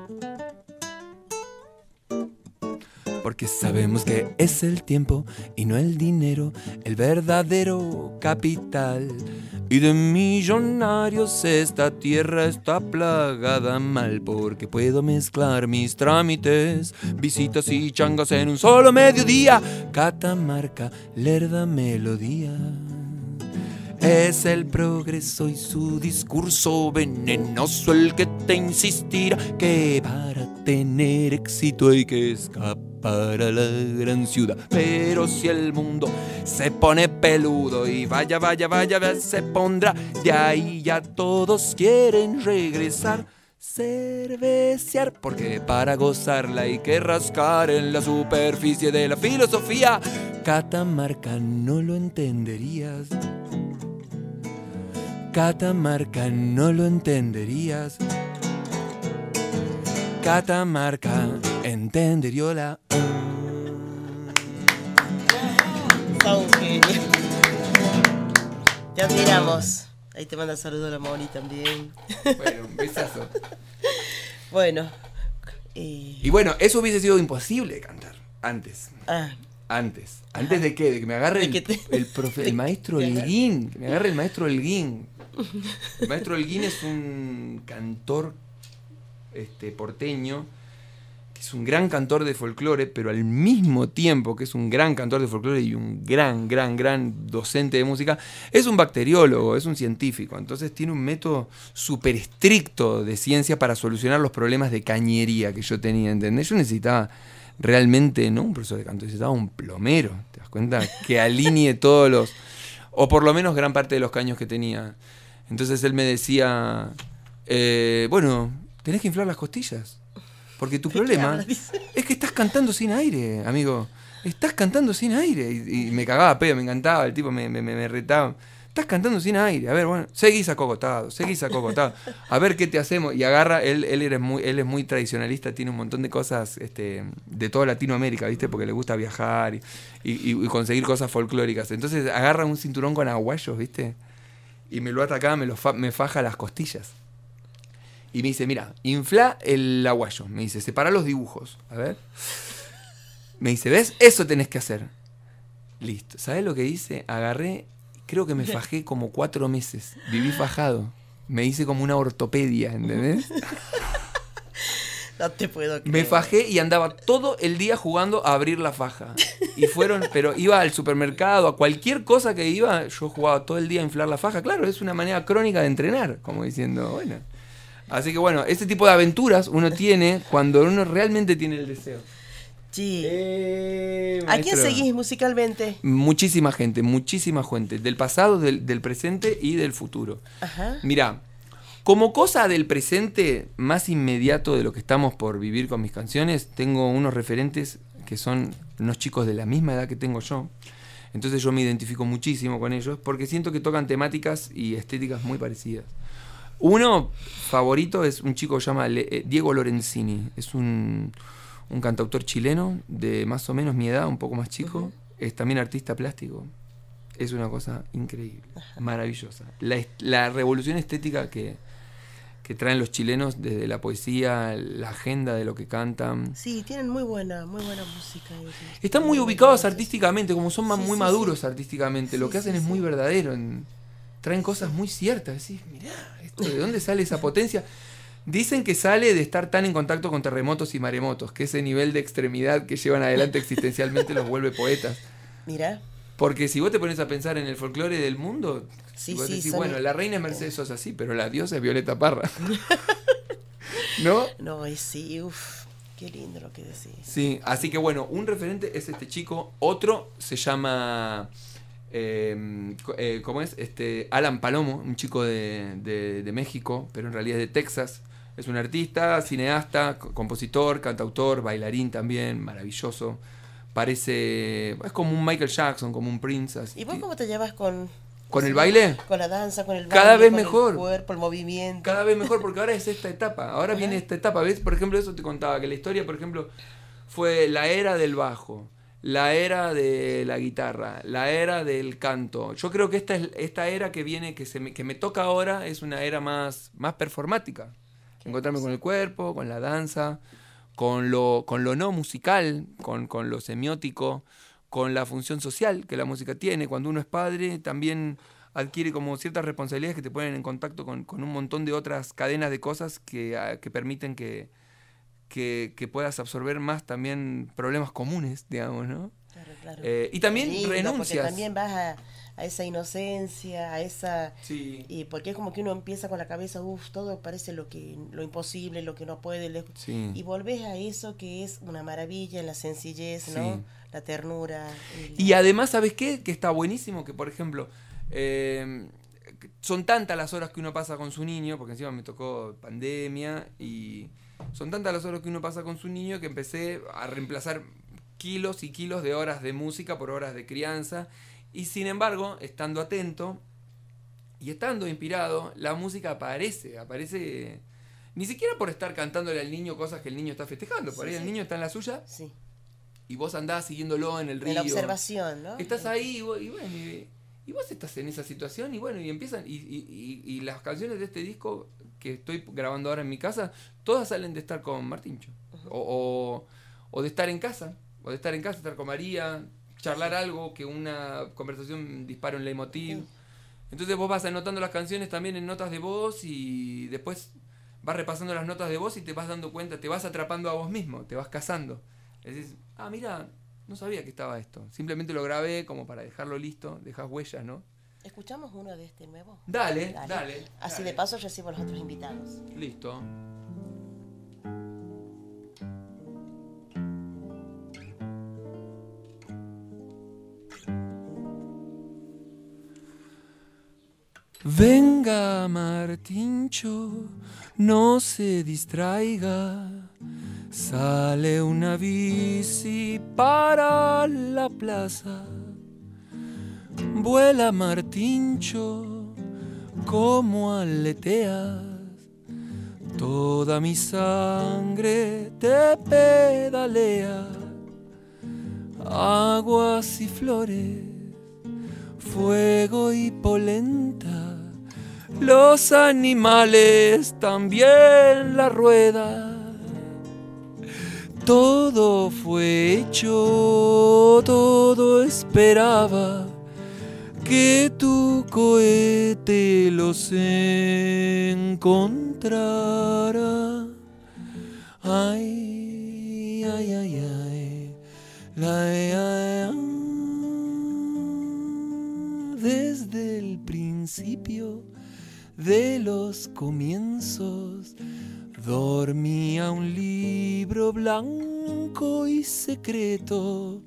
Porque sabemos que es el tiempo y no el dinero el verdadero capital. Y de millonarios esta tierra está plagada mal, porque puedo mezclar mis trámites, visitas y changas en un solo mediodía. Catamarca, lerda melodía. Es el progreso y su discurso venenoso el que te insistirá que para tener éxito hay que escapar a la gran ciudad. Pero si el mundo se pone peludo y vaya, vaya, vaya, se pondrá, de ahí ya todos quieren regresar. Cervecear, porque para gozarla hay que rascar en la superficie de la filosofía. Catamarca, no lo entenderías. Catamarca, no lo entenderías. Catamarca, entenderiola. Son genios. Te admiramos. Ahí te manda saludos la Moni también. Bueno, un besazo. Bueno. eh, Y bueno, eso hubiese sido imposible de cantar antes. ah, Antes. ¿Antes de qué? De que me agarre De el, que te- el, profe- el maestro te agarre. Elguín. Que me agarre el maestro Elguín. El maestro Elguín es un cantor este, porteño, que es un gran cantor de folclore, pero al mismo tiempo que es un gran cantor de folclore y un gran, gran, gran docente de música, es un bacteriólogo, es un científico. Entonces tiene un método súper estricto de ciencia para solucionar los problemas de cañería que yo tenía, ¿entendés? Yo necesitaba realmente, no un profesor de canto, necesitaba un plomero, ¿te das cuenta? Que alinee todos los, o por lo menos gran parte de los caños que tenía. Entonces él me decía, eh, bueno, tenés que inflar las costillas, porque tu ¿de qué problema hablas? Dice. es que estás cantando sin aire, amigo. Estás cantando sin aire. Y, y me cagaba pedo, me encantaba, el tipo me, me, me retaba. Estás cantando sin aire. A ver, bueno, seguís acogotado, seguís acogotado. A ver qué te hacemos. Y agarra, él, él, es muy, él es muy tradicionalista, tiene un montón de cosas este, de toda Latinoamérica, ¿viste? Porque le gusta viajar y, y, y conseguir cosas folclóricas. Entonces agarra un cinturón con aguayos, ¿viste? Y me lo ataca, me, lo fa, me faja las costillas. Y me dice, mira, infla el aguayo. Me dice, separa los dibujos. A ver. Me dice, ¿ves? Eso tenés que hacer. Listo. ¿Sabés lo que hice? Agarré, creo que me fajé como cuatro meses. Viví fajado. Me hice como una ortopedia, ¿entendés? No te puedo creer. Me fajé y andaba todo el día jugando a abrir la faja. Y fueron, pero iba al supermercado, a cualquier cosa que iba, yo jugaba todo el día a inflar la faja. Claro, es una manera crónica de entrenar, como diciendo, bueno. Así que bueno, ese tipo de aventuras uno tiene cuando uno realmente tiene el deseo. Sí. Eh, ¿A quién seguís musicalmente? Muchísima gente, muchísima gente. Del pasado, del, del presente y del futuro. Ajá. Mirá, como cosa del presente más inmediato de lo que estamos por vivir con mis canciones, tengo unos referentes que son unos chicos de la misma edad que tengo yo. Entonces yo me identifico muchísimo con ellos porque siento que tocan temáticas y estéticas muy parecidas. Uno favorito es un chico que se llama Le- Diego Lorenzini. Es un, un cantautor chileno de más o menos mi edad, un poco más chico. Uh-huh. Es también artista plástico. Es una cosa increíble, uh-huh. maravillosa. La, la revolución estética que, que traen los chilenos desde la poesía, la agenda de lo que cantan. Sí, tienen muy buena, muy buena música. Están muy ubicados artísticamente, como son sí, muy sí, maduros sí. artísticamente. Sí, lo que hacen sí, es sí. muy verdadero. En, traen cosas muy ciertas. Decís, mirá, esto, ¿de dónde sale esa potencia? Dicen que sale de estar tan en contacto con terremotos y maremotos, que ese nivel de extremidad que llevan adelante existencialmente los vuelve poetas. Mirá. Porque si vos te pones a pensar en el folclore del mundo, sí, vos sí, decís, bueno, el... la reina es Mercedes Sosa, sí, pero la diosa es Violeta Parra. ¿No? No, y sí, uff, qué lindo lo que decís. Sí, así que bueno, un referente es este chico, otro se llama... Eh, eh, ¿Cómo es? Este, Alan Palomo, un chico de, de, de México, pero en realidad es de Texas. Es un artista, cineasta, compositor, cantautor, bailarín también, maravilloso. Parece... es como un Michael Jackson, como un Prince. Así. ¿Y vos cómo te llevas con... ¿Con el baile? Con la danza, con el baile, cada vez con mejor. El cuerpo, el movimiento. Cada vez mejor, porque ahora es esta etapa. Ahora Ajá. viene esta etapa. ¿Ves? Por ejemplo, eso te contaba, que la historia, por ejemplo, fue la era del bajo, la era de la guitarra, la era del canto. Yo creo que esta es esta era que viene, que se me, que me toca ahora, es una era más, más performática. Encontrarme con el cuerpo, con la danza, con lo, con lo no musical, con, con lo semiótico, con la función social que la música tiene. Cuando uno es padre, también adquiere como ciertas responsabilidades que te ponen en contacto con, con un montón de otras cadenas de cosas que, que permiten que, que, que puedas absorber más también problemas comunes, digamos, ¿no? Claro, claro. Eh, y también lindo, renuncias. Porque también vas a, a esa inocencia, a esa... Sí. Y porque es como que uno empieza con la cabeza, uff, todo parece lo que lo imposible, lo que no puede. Lo, sí. Y volvés a eso que es una maravilla, la sencillez, sí. ¿no? La ternura. Y, y además, ¿sabes qué? Que está buenísimo que, por ejemplo, eh, son tantas las horas que uno pasa con su niño, porque encima me tocó pandemia, y son tantas las horas que uno pasa con su niño que empecé a reemplazar kilos y kilos de horas de música por horas de crianza, y sin embargo, estando atento y estando inspirado, la música aparece, aparece ni siquiera por estar cantándole al niño cosas que el niño está festejando, por sí, ahí sí. el niño está en la suya, sí. y vos andás siguiéndolo en el río. En la observación, ¿no? Estás ahí y, vos, y bueno, y, y vos estás en esa situación, y bueno, y empiezan, y, y, y, y las canciones de este disco que estoy grabando ahora en mi casa, todas salen de estar con Martincho, uh-huh. o, o, o de estar en casa, o de estar en casa, estar con María, charlar algo, que una conversación dispara un leitmotiv. Uh-huh. Entonces vos vas anotando las canciones también en notas de voz, y después vas repasando las notas de voz y te vas dando cuenta, te vas atrapando a vos mismo, te vas cazando. Decís, ah, mira, no sabía que estaba esto. Simplemente lo grabé como para dejarlo listo, dejas huellas, ¿no? ¿Escuchamos uno de este nuevo? Dale, dale. dale Así dale. de paso recibo a los otros invitados. Listo. Venga, Martincho, no se distraiga. Sale una bici para la plaza. Vuela, Martincho, como aleteas. Toda mi sangre te pedalea. Aguas y flores, fuego y polenta. los animales, también la rueda. Todo fue hecho, todo esperaba que tu cohete los encontrara. Ay, ay, ay, ay, la, ay, ay. Desde el principio de los comienzos dormía un libro blanco y secreto,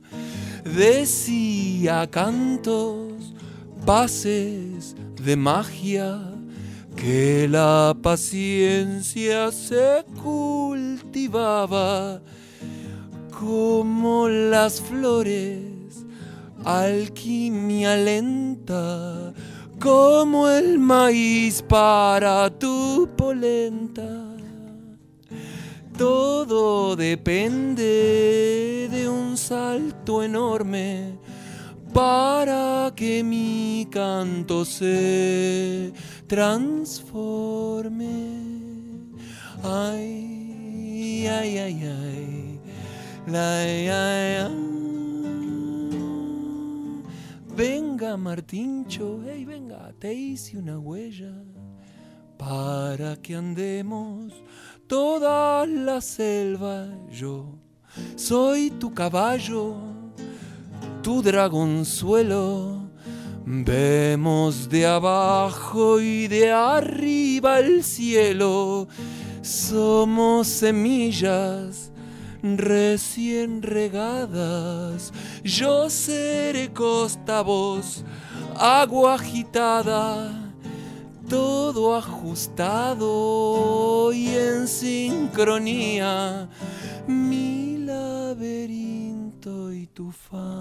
decía cantos, pases de magia, que la paciencia se cultivaba como las flores, alquimia lenta, como el maíz para tu polenta. Todo depende de un salto enorme para que mi canto se transforme. Ay, ay, ay, ay, la, ay, ay, ay. Venga, Martincho, hey, venga, te hice una huella para que andemos toda la selva. Yo soy tu caballo, tu dragonzuelo. Vemos de abajo y de arriba el cielo. Somos semillas recién regadas. Yo seré costa, vos agua agitada. Todo ajustado y en sincronía, mi laberinto y tu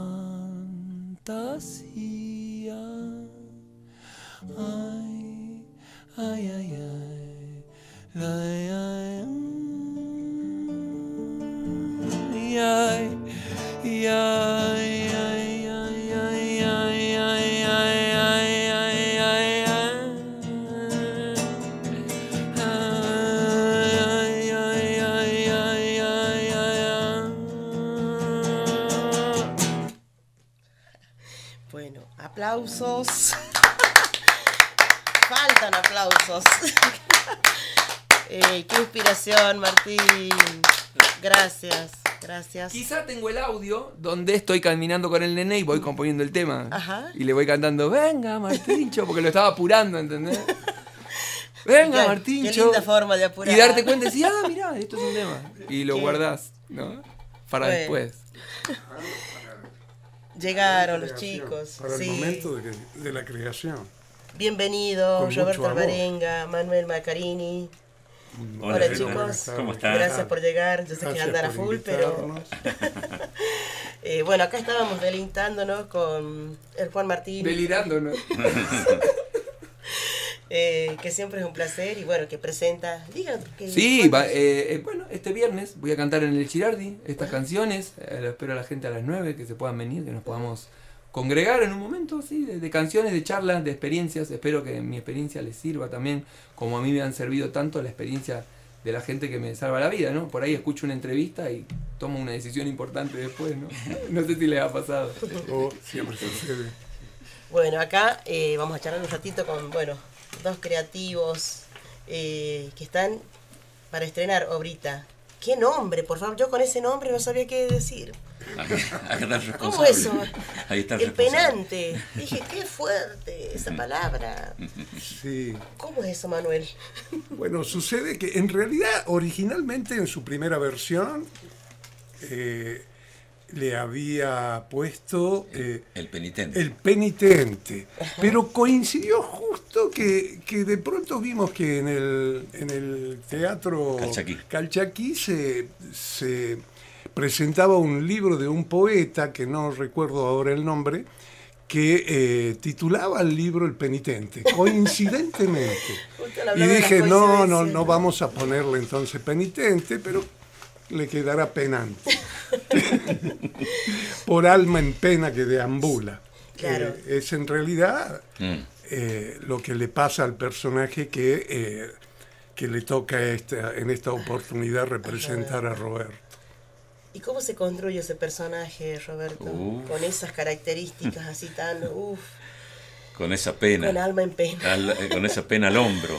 fantasía. Ay, ay, ay, ay, ay, ay, ay, ay, ay, ay, ay, ay, aplausos. Faltan aplausos. eh, qué inspiración, Martín. Gracias, gracias. Quizá tengo el audio donde estoy caminando con el nene y voy componiendo el tema. Ajá. Y le voy cantando, venga, Martíncho, porque lo estaba apurando, ¿entendés? Venga, qué, Martíncho. Qué linda forma de apurar. Y darte cuenta y decir, ah, mirá, esto es un tema. Y lo ¿Qué? guardás, ¿no? Para bueno. después. Llegaron los chicos. Para sí. el momento de, de la creación. Bienvenido, Con Roberto mucho amor. Alvarenga, Manuel Macarini. Hola, Hola, chicos. chicos. ¿Cómo están? Gracias por llegar. Yo sé que Gracias andan a por full, pero. invitarnos. eh, bueno, acá estábamos deleitándonos con el Juan Martín. Delirando, ¿no? eh, que siempre es un placer y bueno, que presenta. Diga que. Sí, va, eh, eh, bueno, este viernes voy a cantar en el Girardi estas canciones. Eh, lo espero a la gente a las nueve, que se puedan venir, que nos podamos congregar en un momento así, de, de canciones, de charlas, de experiencias. Espero que mi experiencia les sirva también, como a mí me han servido tanto la experiencia de la gente que me salva la vida, ¿no? Por ahí escucho una entrevista y tomo una decisión importante después, ¿no? No sé si les ha pasado. Oh, siempre sucede. Bueno, acá eh, vamos a charlar un ratito con, bueno, dos creativos eh, que están para estrenar obrita. ¿Qué nombre? Por favor, yo con ese nombre no sabía qué decir. Acá, acá está el responsable. ¿Cómo eso? Ahí está el, El responsable. penante. Dije, qué fuerte esa palabra. Sí. ¿Cómo es eso, Manuel? Bueno, sucede que en realidad, originalmente en su primera versión, eh, le había puesto eh, El penitente. El penitente. Pero coincidió justo que, que de pronto vimos que en el, en el teatro Calchaquí, Calchaquí se, se presentaba un libro de un poeta, que no recuerdo ahora el nombre, que eh, titulaba el libro El penitente, coincidentemente. Justo le Y hablaba de las dije, no, no, coincidencias. no vamos a ponerle entonces penitente, pero le quedará penante. Por alma en pena que deambula. Claro. Eh, es en realidad Mm. eh, lo que le pasa al personaje que, eh, que le toca esta, en esta oportunidad representar a Roberto. ¿Y cómo se construye ese personaje, Roberto? Uf. Con esas características así tan... Uf, Con esa pena. con alma en pena. Al- eh, con esa pena al hombro.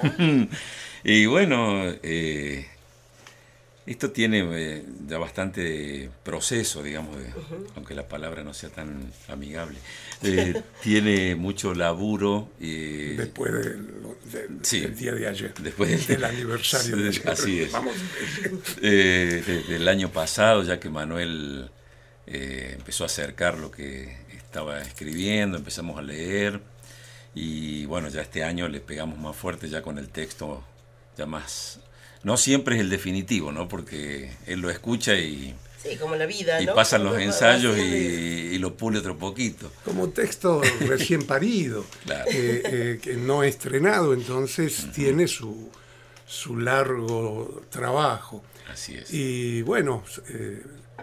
Y bueno, eh, esto tiene eh, ya bastante proceso, digamos, de- aunque la palabra no sea tan amigable. Eh, tiene mucho laburo. Y Después del, del- Sí. del día de ayer, Después del- del aniversario de ayer. Así es. Vamos. Eh, desde el año pasado, ya que Manuel eh, empezó a acercar lo que estaba escribiendo, empezamos a leer y bueno, ya este año le pegamos más fuerte ya con el texto, ya más... No siempre es el definitivo, ¿no? Porque él lo escucha y, Sí, como la vida, y ¿no? pasan los Uno va ensayos y, haciendo y lo pule otro poquito. Como texto recién parido, Claro. eh, eh, que no estrenado, entonces tiene su, su largo trabajo. Así es. Y bueno, eh,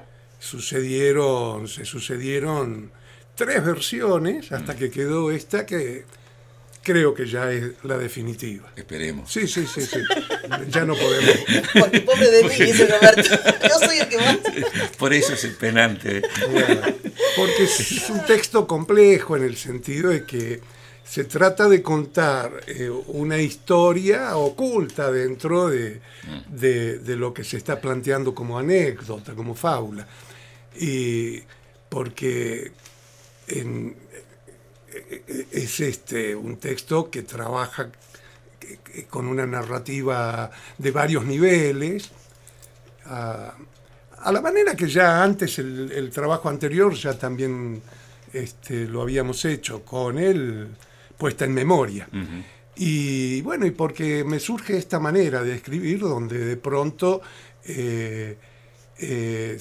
sucedieron, se sucedieron tres versiones hasta que quedó esta que creo que ya es la definitiva. Esperemos. Sí, sí, sí, sí. Ya no podemos. Porque pobre de mí, dice Roberto. Yo soy el que más... Por eso es el penante. Porque es un texto complejo en el sentido de que se trata de contar eh, una historia oculta dentro de, de, de lo que se está planteando como anécdota, como fábula. Y porque en, es este un texto que trabaja con una narrativa de varios niveles, a, a la manera que ya antes el, el trabajo anterior ya también este, lo habíamos hecho con él puesta en memoria. Ujú. Y bueno, y porque me surge esta manera de escribir donde de pronto eh, eh,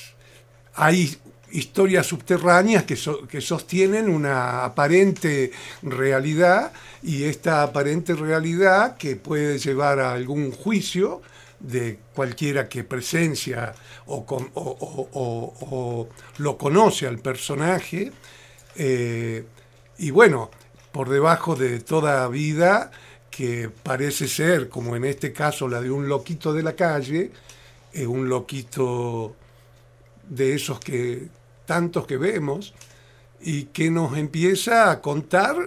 hay historias subterráneas que, so, que sostienen una aparente realidad, y esta aparente realidad que puede llevar a algún juicio de cualquiera que presencia o, con, o, o, o, o lo conoce al personaje, eh, y bueno, por debajo de toda vida que parece ser, como en este caso la de un loquito de la calle, eh, un loquito de esos que tantos que vemos, y que nos empieza a contar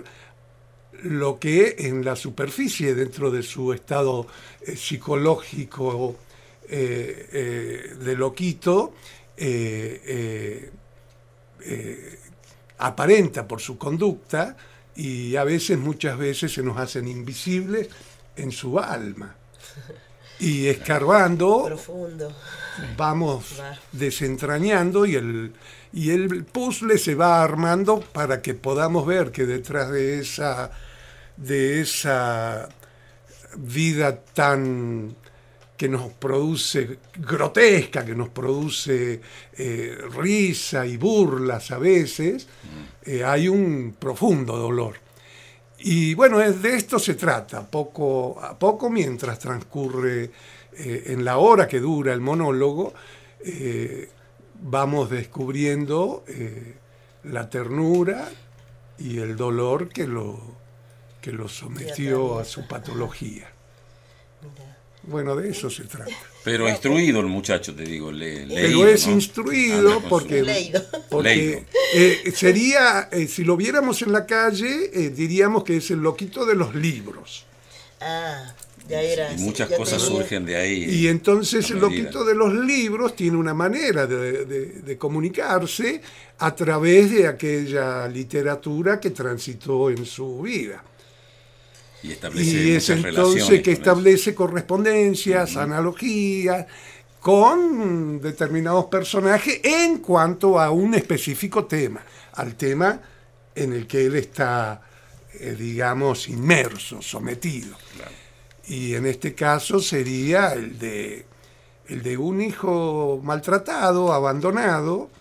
lo que en la superficie, dentro de su estado eh, psicológico eh, eh, de loquito, eh, eh, eh, aparenta por su conducta, y a veces, muchas veces, se nos hacen invisibles en su alma. Y escarbando, Profundo. vamos Va. desentrañando, y el, y el puzzle se va armando para que podamos ver que detrás de esa, de esa vida tan que nos produce grotesca, que nos produce eh, risa y burlas a veces, eh, hay un profundo dolor. Y bueno, es de esto se trata, poco a poco, mientras transcurre eh, en la hora que dura el monólogo, eh, vamos descubriendo eh, la ternura y el dolor que lo, que lo sometió a su patología. Mira. Bueno, de eso se trata. Pero instruido el muchacho, te digo, le, Pero leído, es ¿no? instruido Anda con porque, su- Leído. porque eh, sería, eh, si lo viéramos en la calle, eh, diríamos que es el loquito de los libros. Ah, ya era. Y sí, muchas ya cosas tenía- surgen de ahí. Y entonces a el medida. loquito de los libros tiene una manera de, de- de comunicarse a través de aquella literatura que transitó en su vida. Y establece Y es muchas entonces relaciones que con establece correspondencias, analogías con determinados personajes en cuanto a un específico tema, al tema en el que él está, eh, digamos, inmerso, sometido. eso. Claro. Y en este caso sería el de, el de un hijo maltratado, abandonado,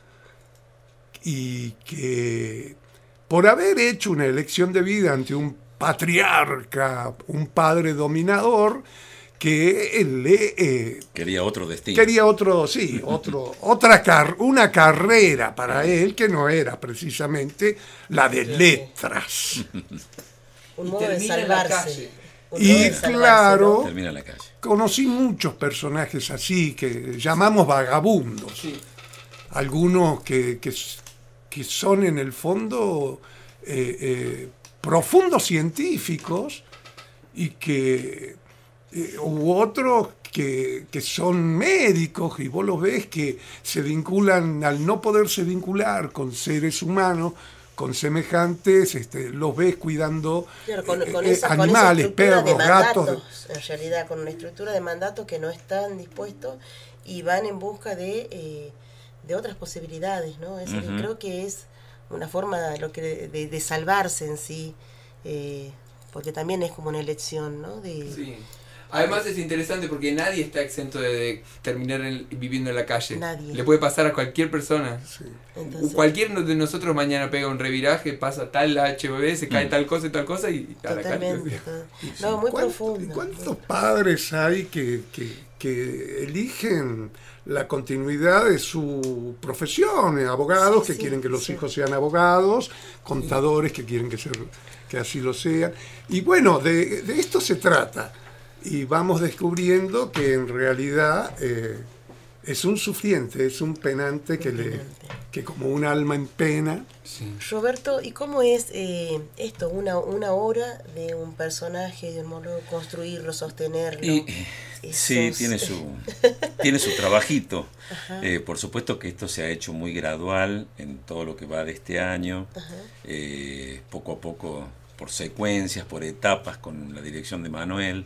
y que por haber hecho una elección de vida ante un patriarca, un padre dominador, que le eh, quería otro destino. Quería otro, sí, otro, otra car una carrera para él que no era precisamente la de letras. Un modo de salvarse. Y claro, termina en la calle. Conocí muchos personajes así que llamamos vagabundos. Sí. Algunos que, que, que son en el fondo eh, eh, profundos científicos y que eh, u otros que, que son médicos y vos los ves que se vinculan, al no poderse vincular con seres humanos, con semejantes, este, los ves cuidando claro, con, con eh, esa, animales, con esa perros, gatos. De... En realidad, con una estructura de mandatos que no están dispuestos y van en busca de, eh, de otras posibilidades, ¿no? Es, uh-huh. Creo que es una forma de, lo que, de, de salvarse en sí, eh, porque también es como una elección, ¿no? De, sí. Además es interesante porque nadie está exento de, de terminar en, viviendo en la calle. Nadie. Le puede pasar a cualquier persona. Sí. Entonces, cualquier de nosotros mañana pega un reviraje, pasa tal H B B, se cae mm. tal cosa y tal cosa y a la calle. No, muy profundo. ¿Cuántos padres hay que, que, que eligen la continuidad de su profesión? Abogados sí, que sí, quieren que los sí. hijos sean abogados, contadores sí. que quieren que, ser, que así lo sean. Y bueno, de, de esto se trata. Y vamos descubriendo que en realidad eh, es un sufriente, es un penante que, le, que como un alma en pena. Sí. Roberto, ¿y cómo es eh, esto? Una, una obra de un personaje, de un modo construirlo, sostenerlo. Y, sí, tiene su, tiene su trabajito. Eh, por supuesto que esto se ha hecho muy gradual en todo lo que va de este año, eh, poco a poco, por secuencias, por etapas, con la dirección de Manuel.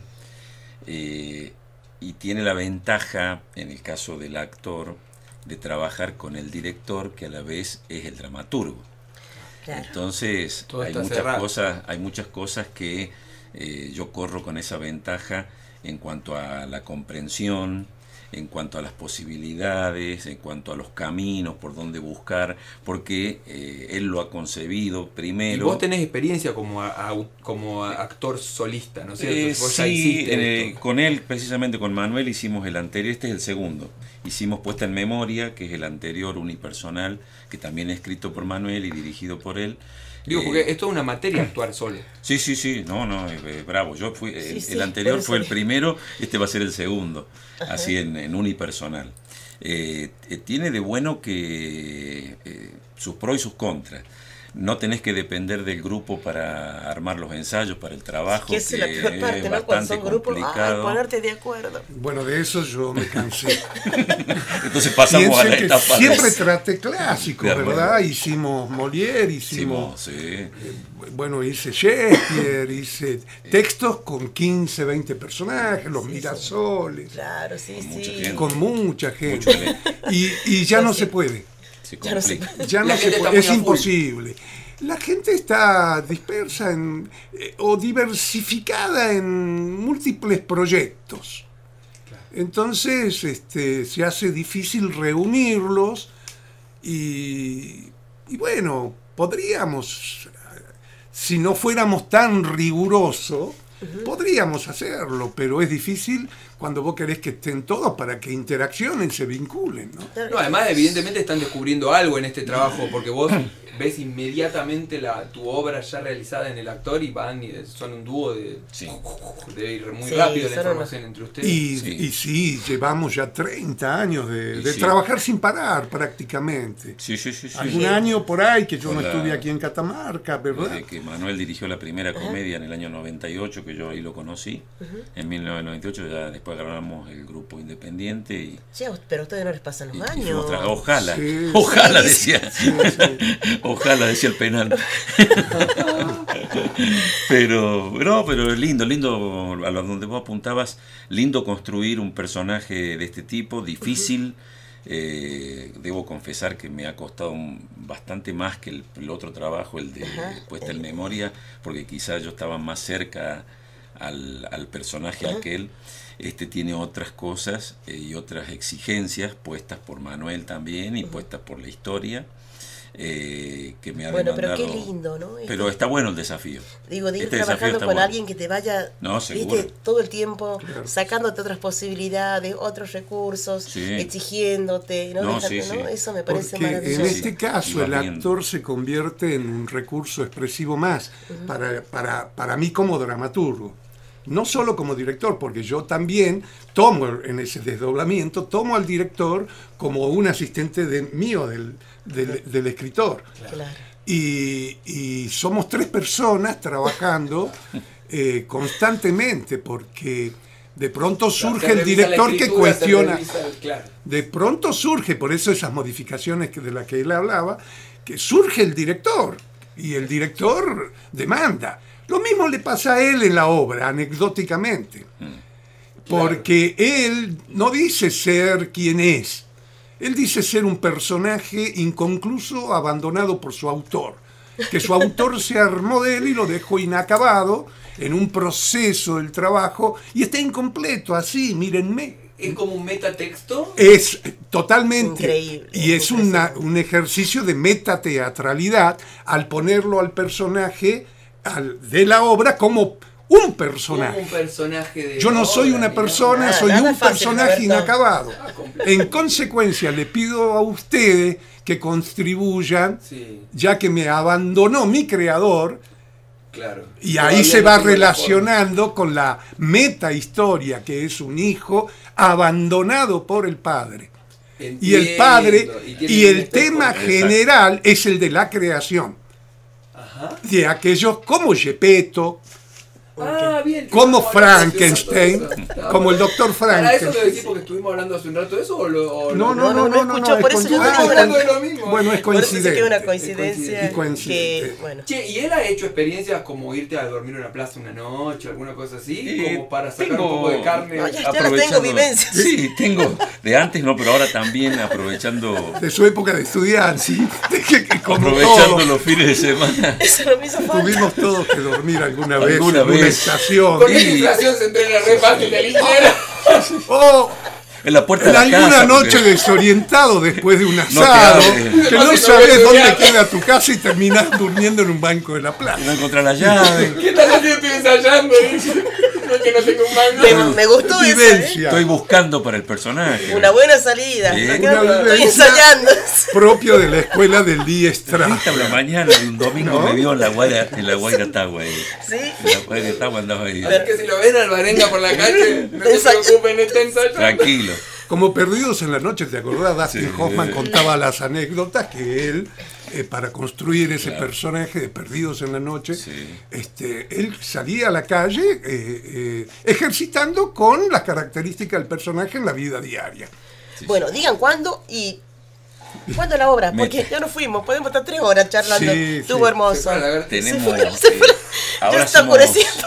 Eh, y tiene la ventaja, en el caso del actor, de trabajar con el director, que a la vez es el dramaturgo. Claro. Entonces hay muchas, cosas, hay muchas cosas que eh, yo corro con esa ventaja en cuanto a la comprensión, en cuanto a las posibilidades, en cuanto a los caminos por donde buscar, porque eh, él lo ha concebido primero. Y vos tenés experiencia como, a, a, como a actor solista, ¿no es cierto? Eh, vos sí, ya hiciste eh, con él, precisamente con Manuel, hicimos el anterior, este es el segundo. Hicimos Puesta en Memoria, que es el anterior unipersonal, que también es escrito por Manuel y dirigido por él. Digo, porque eh, esto es una materia actuar solo. Sí, sí, sí, no, no, eh, bravo. Yo fui, eh, sí, sí, el anterior fue el primero, este va a ser el segundo, ajá. Así en, en unipersonal. Eh, eh, tiene de bueno que eh, sus pros y sus contras. No tenés que depender del grupo para armar los ensayos, para el trabajo, que, es, la peor parte, es ¿no? bastante grupos, complicado. Ay, ponerte de acuerdo. Bueno, de eso yo me cansé. Entonces pasamos Piensen a la que etapa siempre de... traté clásicos, ¿verdad? Hicimos Molière, hicimos... Sí. Eh, bueno, hice Shakespeare, hice textos con quince, veinte personajes, los sí, Mirasoles. Sí. Claro, sí, con sí. Mucha gente. Con mucha gente. Y, y ya no, no se puede. Se ya no se, ya no se puede, es imposible. La gente está dispersa en, eh, o diversificada en múltiples proyectos. Claro. Entonces este, se hace difícil reunirlos y, y bueno, podríamos, si no fuéramos tan rigurosos, uh-huh. podríamos hacerlo, pero es difícil cuando vos querés que estén todos para que interaccionen, se vinculen, ¿no? No, además evidentemente están descubriendo algo en este trabajo, porque vos ves inmediatamente la, tu obra ya realizada en el actor y van y son un dúo de, sí. de ir muy sí, rápido la información no. entre ustedes. Y sí. y sí, llevamos ya treinta años de, de sí. trabajar sin parar prácticamente. Sí, sí, sí, sí. Algún sí. año por ahí que yo por no la, estuve aquí en Catamarca, ¿verdad? Desde que Manuel dirigió la primera comedia en el año noventa y ocho, que yo ahí lo conocí, uh-huh. en mil novecientos noventa y ocho ya después agarramos el grupo independiente y... Sí, pero a ustedes no les pasan los y, años. Y ojalá, sí, ojalá sí, decía, sí, sí. ojalá decía el penal. pero, no, pero lindo, lindo, a lo donde vos apuntabas, lindo construir un personaje de este tipo, difícil. Eh, debo confesar que me ha costado un, bastante más que el, el otro trabajo, el de Ajá. Puesta en Memoria, porque quizás yo estaba más cerca al, al personaje Ajá. aquel. Este tiene otras cosas eh, y otras exigencias puestas por Manuel también y uh-huh. puestas por la historia. eh, que me ha Bueno, demandado. pero qué lindo, ¿no? Este, pero está bueno el desafío. Digo, de ir Este trabajando con bueno. alguien que te vaya, No, seguro. viste, todo el tiempo Claro. sacándote otras posibilidades, otros recursos, Sí. exigiéndote, ¿no? No, Dejando- sí, sí. ¿no? Eso me parece Porque maravilloso. en Sí, este sí. caso Y el vas viendo. actor se convierte en un recurso expresivo más para, para, para mí como dramaturgo. No solo como director, porque yo también tomo en ese desdoblamiento, tomo al director como un asistente de, mío, del, del, del escritor. Claro. Y, y somos tres personas trabajando eh, constantemente, porque de pronto surge el director que cuestiona. Claro. De pronto surge, por eso esas modificaciones que- de las que él hablaba, que surge el director y el director demanda. Lo mismo le pasa a él en la obra, anecdóticamente, porque él no dice ser quien es, él dice ser un personaje inconcluso, abandonado por su autor, que su autor se armó de él y lo dejó inacabado en un proceso del trabajo y está incompleto, así, mírenme. ¿Es como un metatexto? Es totalmente. Increíble, Y es una- impresionante. un ejercicio de metateatralidad al ponerlo al personaje al- de la obra como un Como personaje. un personaje de Yo no soy obra, una digamos. persona, Ah, soy nada un fácil, personaje Roberto. inacabado. Ah, completo. En consecuencia, le pido a ustedes que contribuyan, Sí, ya que me abandonó mi creador, claro. y Todavía ahí se no va tengo la relacionando con la meta historia, que es un hijo abandonado por el padre. forma. Y el padre, Entiendo, tiene y un el espejo. tema Exacto. general es el de la creación, Ajá. de aquellos como Gepetto, Ah, bien. como Estamos hablando de Frankenstein, eso, eso. como el doctor ¿Para eso lo Frankenstein. decís porque estuvimos hablando hace un rato de eso o lo.? o No, lo- no, no, no, no, escuchó, no, por es eso yo coincidente. digo hablando de lo mismo. Bueno, es Por eso sí que es una coincidente. coincidencia. Es coincidente. Que, bueno. Che, ¿y él ha hecho experiencias como irte a dormir en una plaza una noche, alguna cosa así? Eh, como para sacar tengo- un poco de carne. No, ya- ya las Aprovechando- tengo vivencias. Sí, tengo de antes, no, pero ahora también aprovechando De su época de estudiante, que- que como aprovechando todos, los fines de semana. Eso no me hizo falta. tuvimos todos que dormir alguna vez Alguna en una vez. estación. Con esta Sí. inflación se entrena re fácil de ligera. O En la puerta en de la alguna casa. noche porque- desorientado después de un No asado, quedaba, que no no se sabes sabía dónde estudiar. queda tu casa y terminas durmiendo en un banco de la plaza. No encontrar la llave. ¿Qué tal haciendo? Estoy ensayando. Dice. No es que no tengo un mango. Me, me gustó esa, ¿eh? Vivencia Estoy buscando para el personaje. Una buena salida. Sí. Acá Una estoy vivencia ensayando. propio de la escuela del Diestra. Treinta de la mañana de un domingo ¿No? me vio en la Guaira, en la Guaira Tagua ahí. Sí. En la Guaira Tagua andaba ahí. Así que si lo ven al Barenga por la calle, no se Ensayo. preocupen, está ensayando. Tranquilo. Como Perdidos en la Noche, ¿te acordás? Dustin Sí. Hoffman contaba las anécdotas que él, eh, para construir ese Claro. personaje de Perdidos en la Noche, Sí. este, él salía a la calle eh, eh, ejercitando con las características del personaje en la vida diaria. Bueno, digan cuándo y cuándo la obra, porque Mete. ya nos fuimos, podemos estar tres horas charlando. Sí, Estuvo sí. hermoso. Se fue a la ver- Tenemos. fue, se fue. eh, Ya ahora está hacemos, oscureciendo.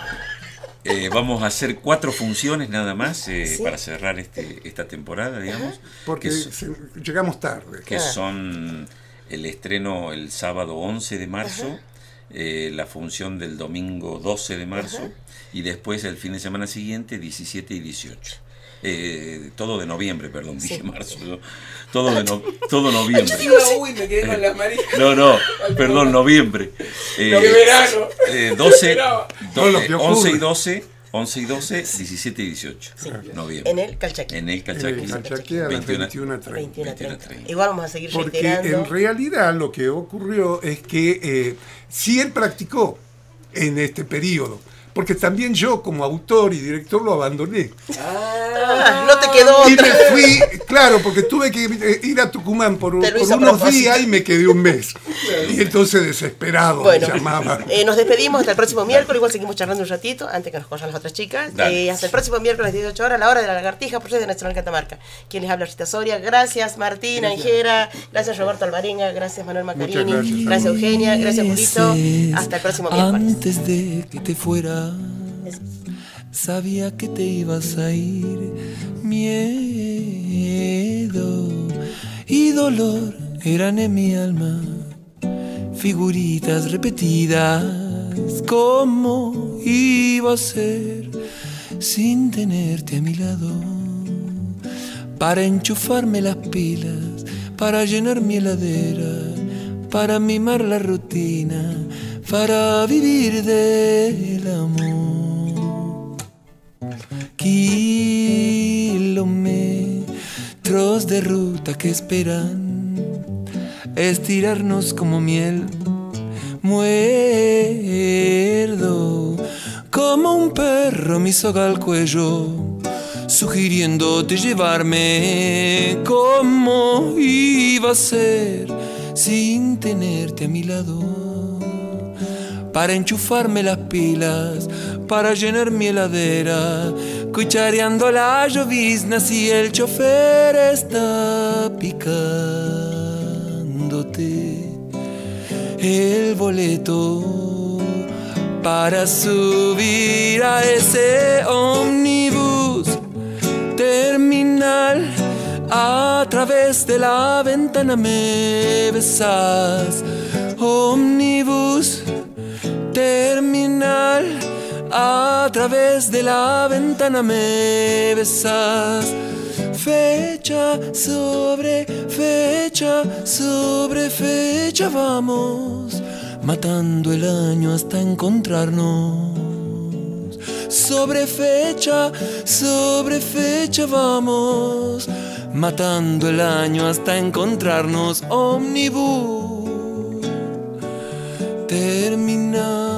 eh, vamos a hacer cuatro funciones nada más eh, Sí. para cerrar este, esta temporada, digamos. Porque que, s- se- llegamos tarde. que Ah. son el estreno el sábado once de marzo, eh, la función del domingo doce de marzo y después el fin de semana siguiente diecisiete y dieciocho. Eh, todo de noviembre, perdón, dije marzo. yo- todo, de no- todo noviembre. Digo, uy, me quedé con las marijas. No, no, perdón, noviembre. Eh, Lo que verano. eh, doce, Esperaba. No, lo doce, que once y ocurre. doce, once y doce, diecisiete y dieciocho. Noviembre. En el Calchaquí. En el Calchaquí. En el Calchaquí a las veintiuno. veintiuna treinta. veintiuno a veintiuno a treinta. treinta. Igual vamos a seguir Porque reiterando. en realidad lo que ocurrió es que eh, sí él practicó en este periodo, porque también yo como autor y director lo abandoné. Ah, no te quedó Y otra. me fui, claro, porque tuve que eh, ir a Tucumán por, Te lo por hizo a unos propósito. días y me quedé un mes. Y entonces desesperado Bueno, me llamaba. eh, nos despedimos hasta el próximo miércoles. Igual seguimos charlando un ratito antes que nos corran las otras chicas. Dale. Eh, hasta el próximo miércoles, dieciocho horas, a la hora de la lagartija, por Radio Nacional Catamarca. Quien les habla, Rita Soria. Gracias, Martín, Angera. Gracias, Roberto Alvarenga. Gracias, Manuel Macarini. gracias. Gracias, Eugenia. Gracias, Julito. Hasta el próximo miércoles. Antes de que te fueras, sabía que te ibas a ir. Miedo y dolor eran en mi alma, figuritas repetidas. ¿Cómo iba a ser sin tenerte a mi lado? Para enchufarme las pilas, para llenar mi heladera para mimar la rutina, para vivir del amor. Kilómetros de ruta que esperan estirarnos como miel. Muerdo como un perro mi soga al cuello, sugiriéndote llevarme. ¿Cómo iba a ser sin tenerte a mi lado? Para enchufarme las pilas, para llenar mi heladera, cuchareando la llovizna si el chofer está picándote el boleto para subir a ese ómnibus terminal. A través de la ventana me besas, ómnibus terminal. A través de la ventana me besas. Fecha sobre fecha sobre fecha vamos, matando el año hasta encontrarnos. Sobre fecha, sobre fecha vamos, matando el año hasta encontrarnos. Ómnibus terminal.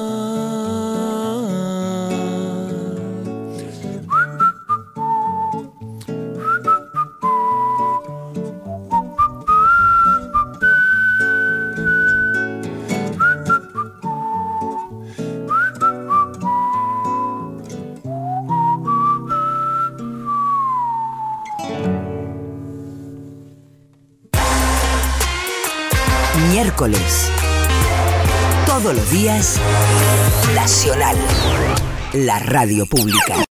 Miércoles. Todos los días, Nacional, la radio pública.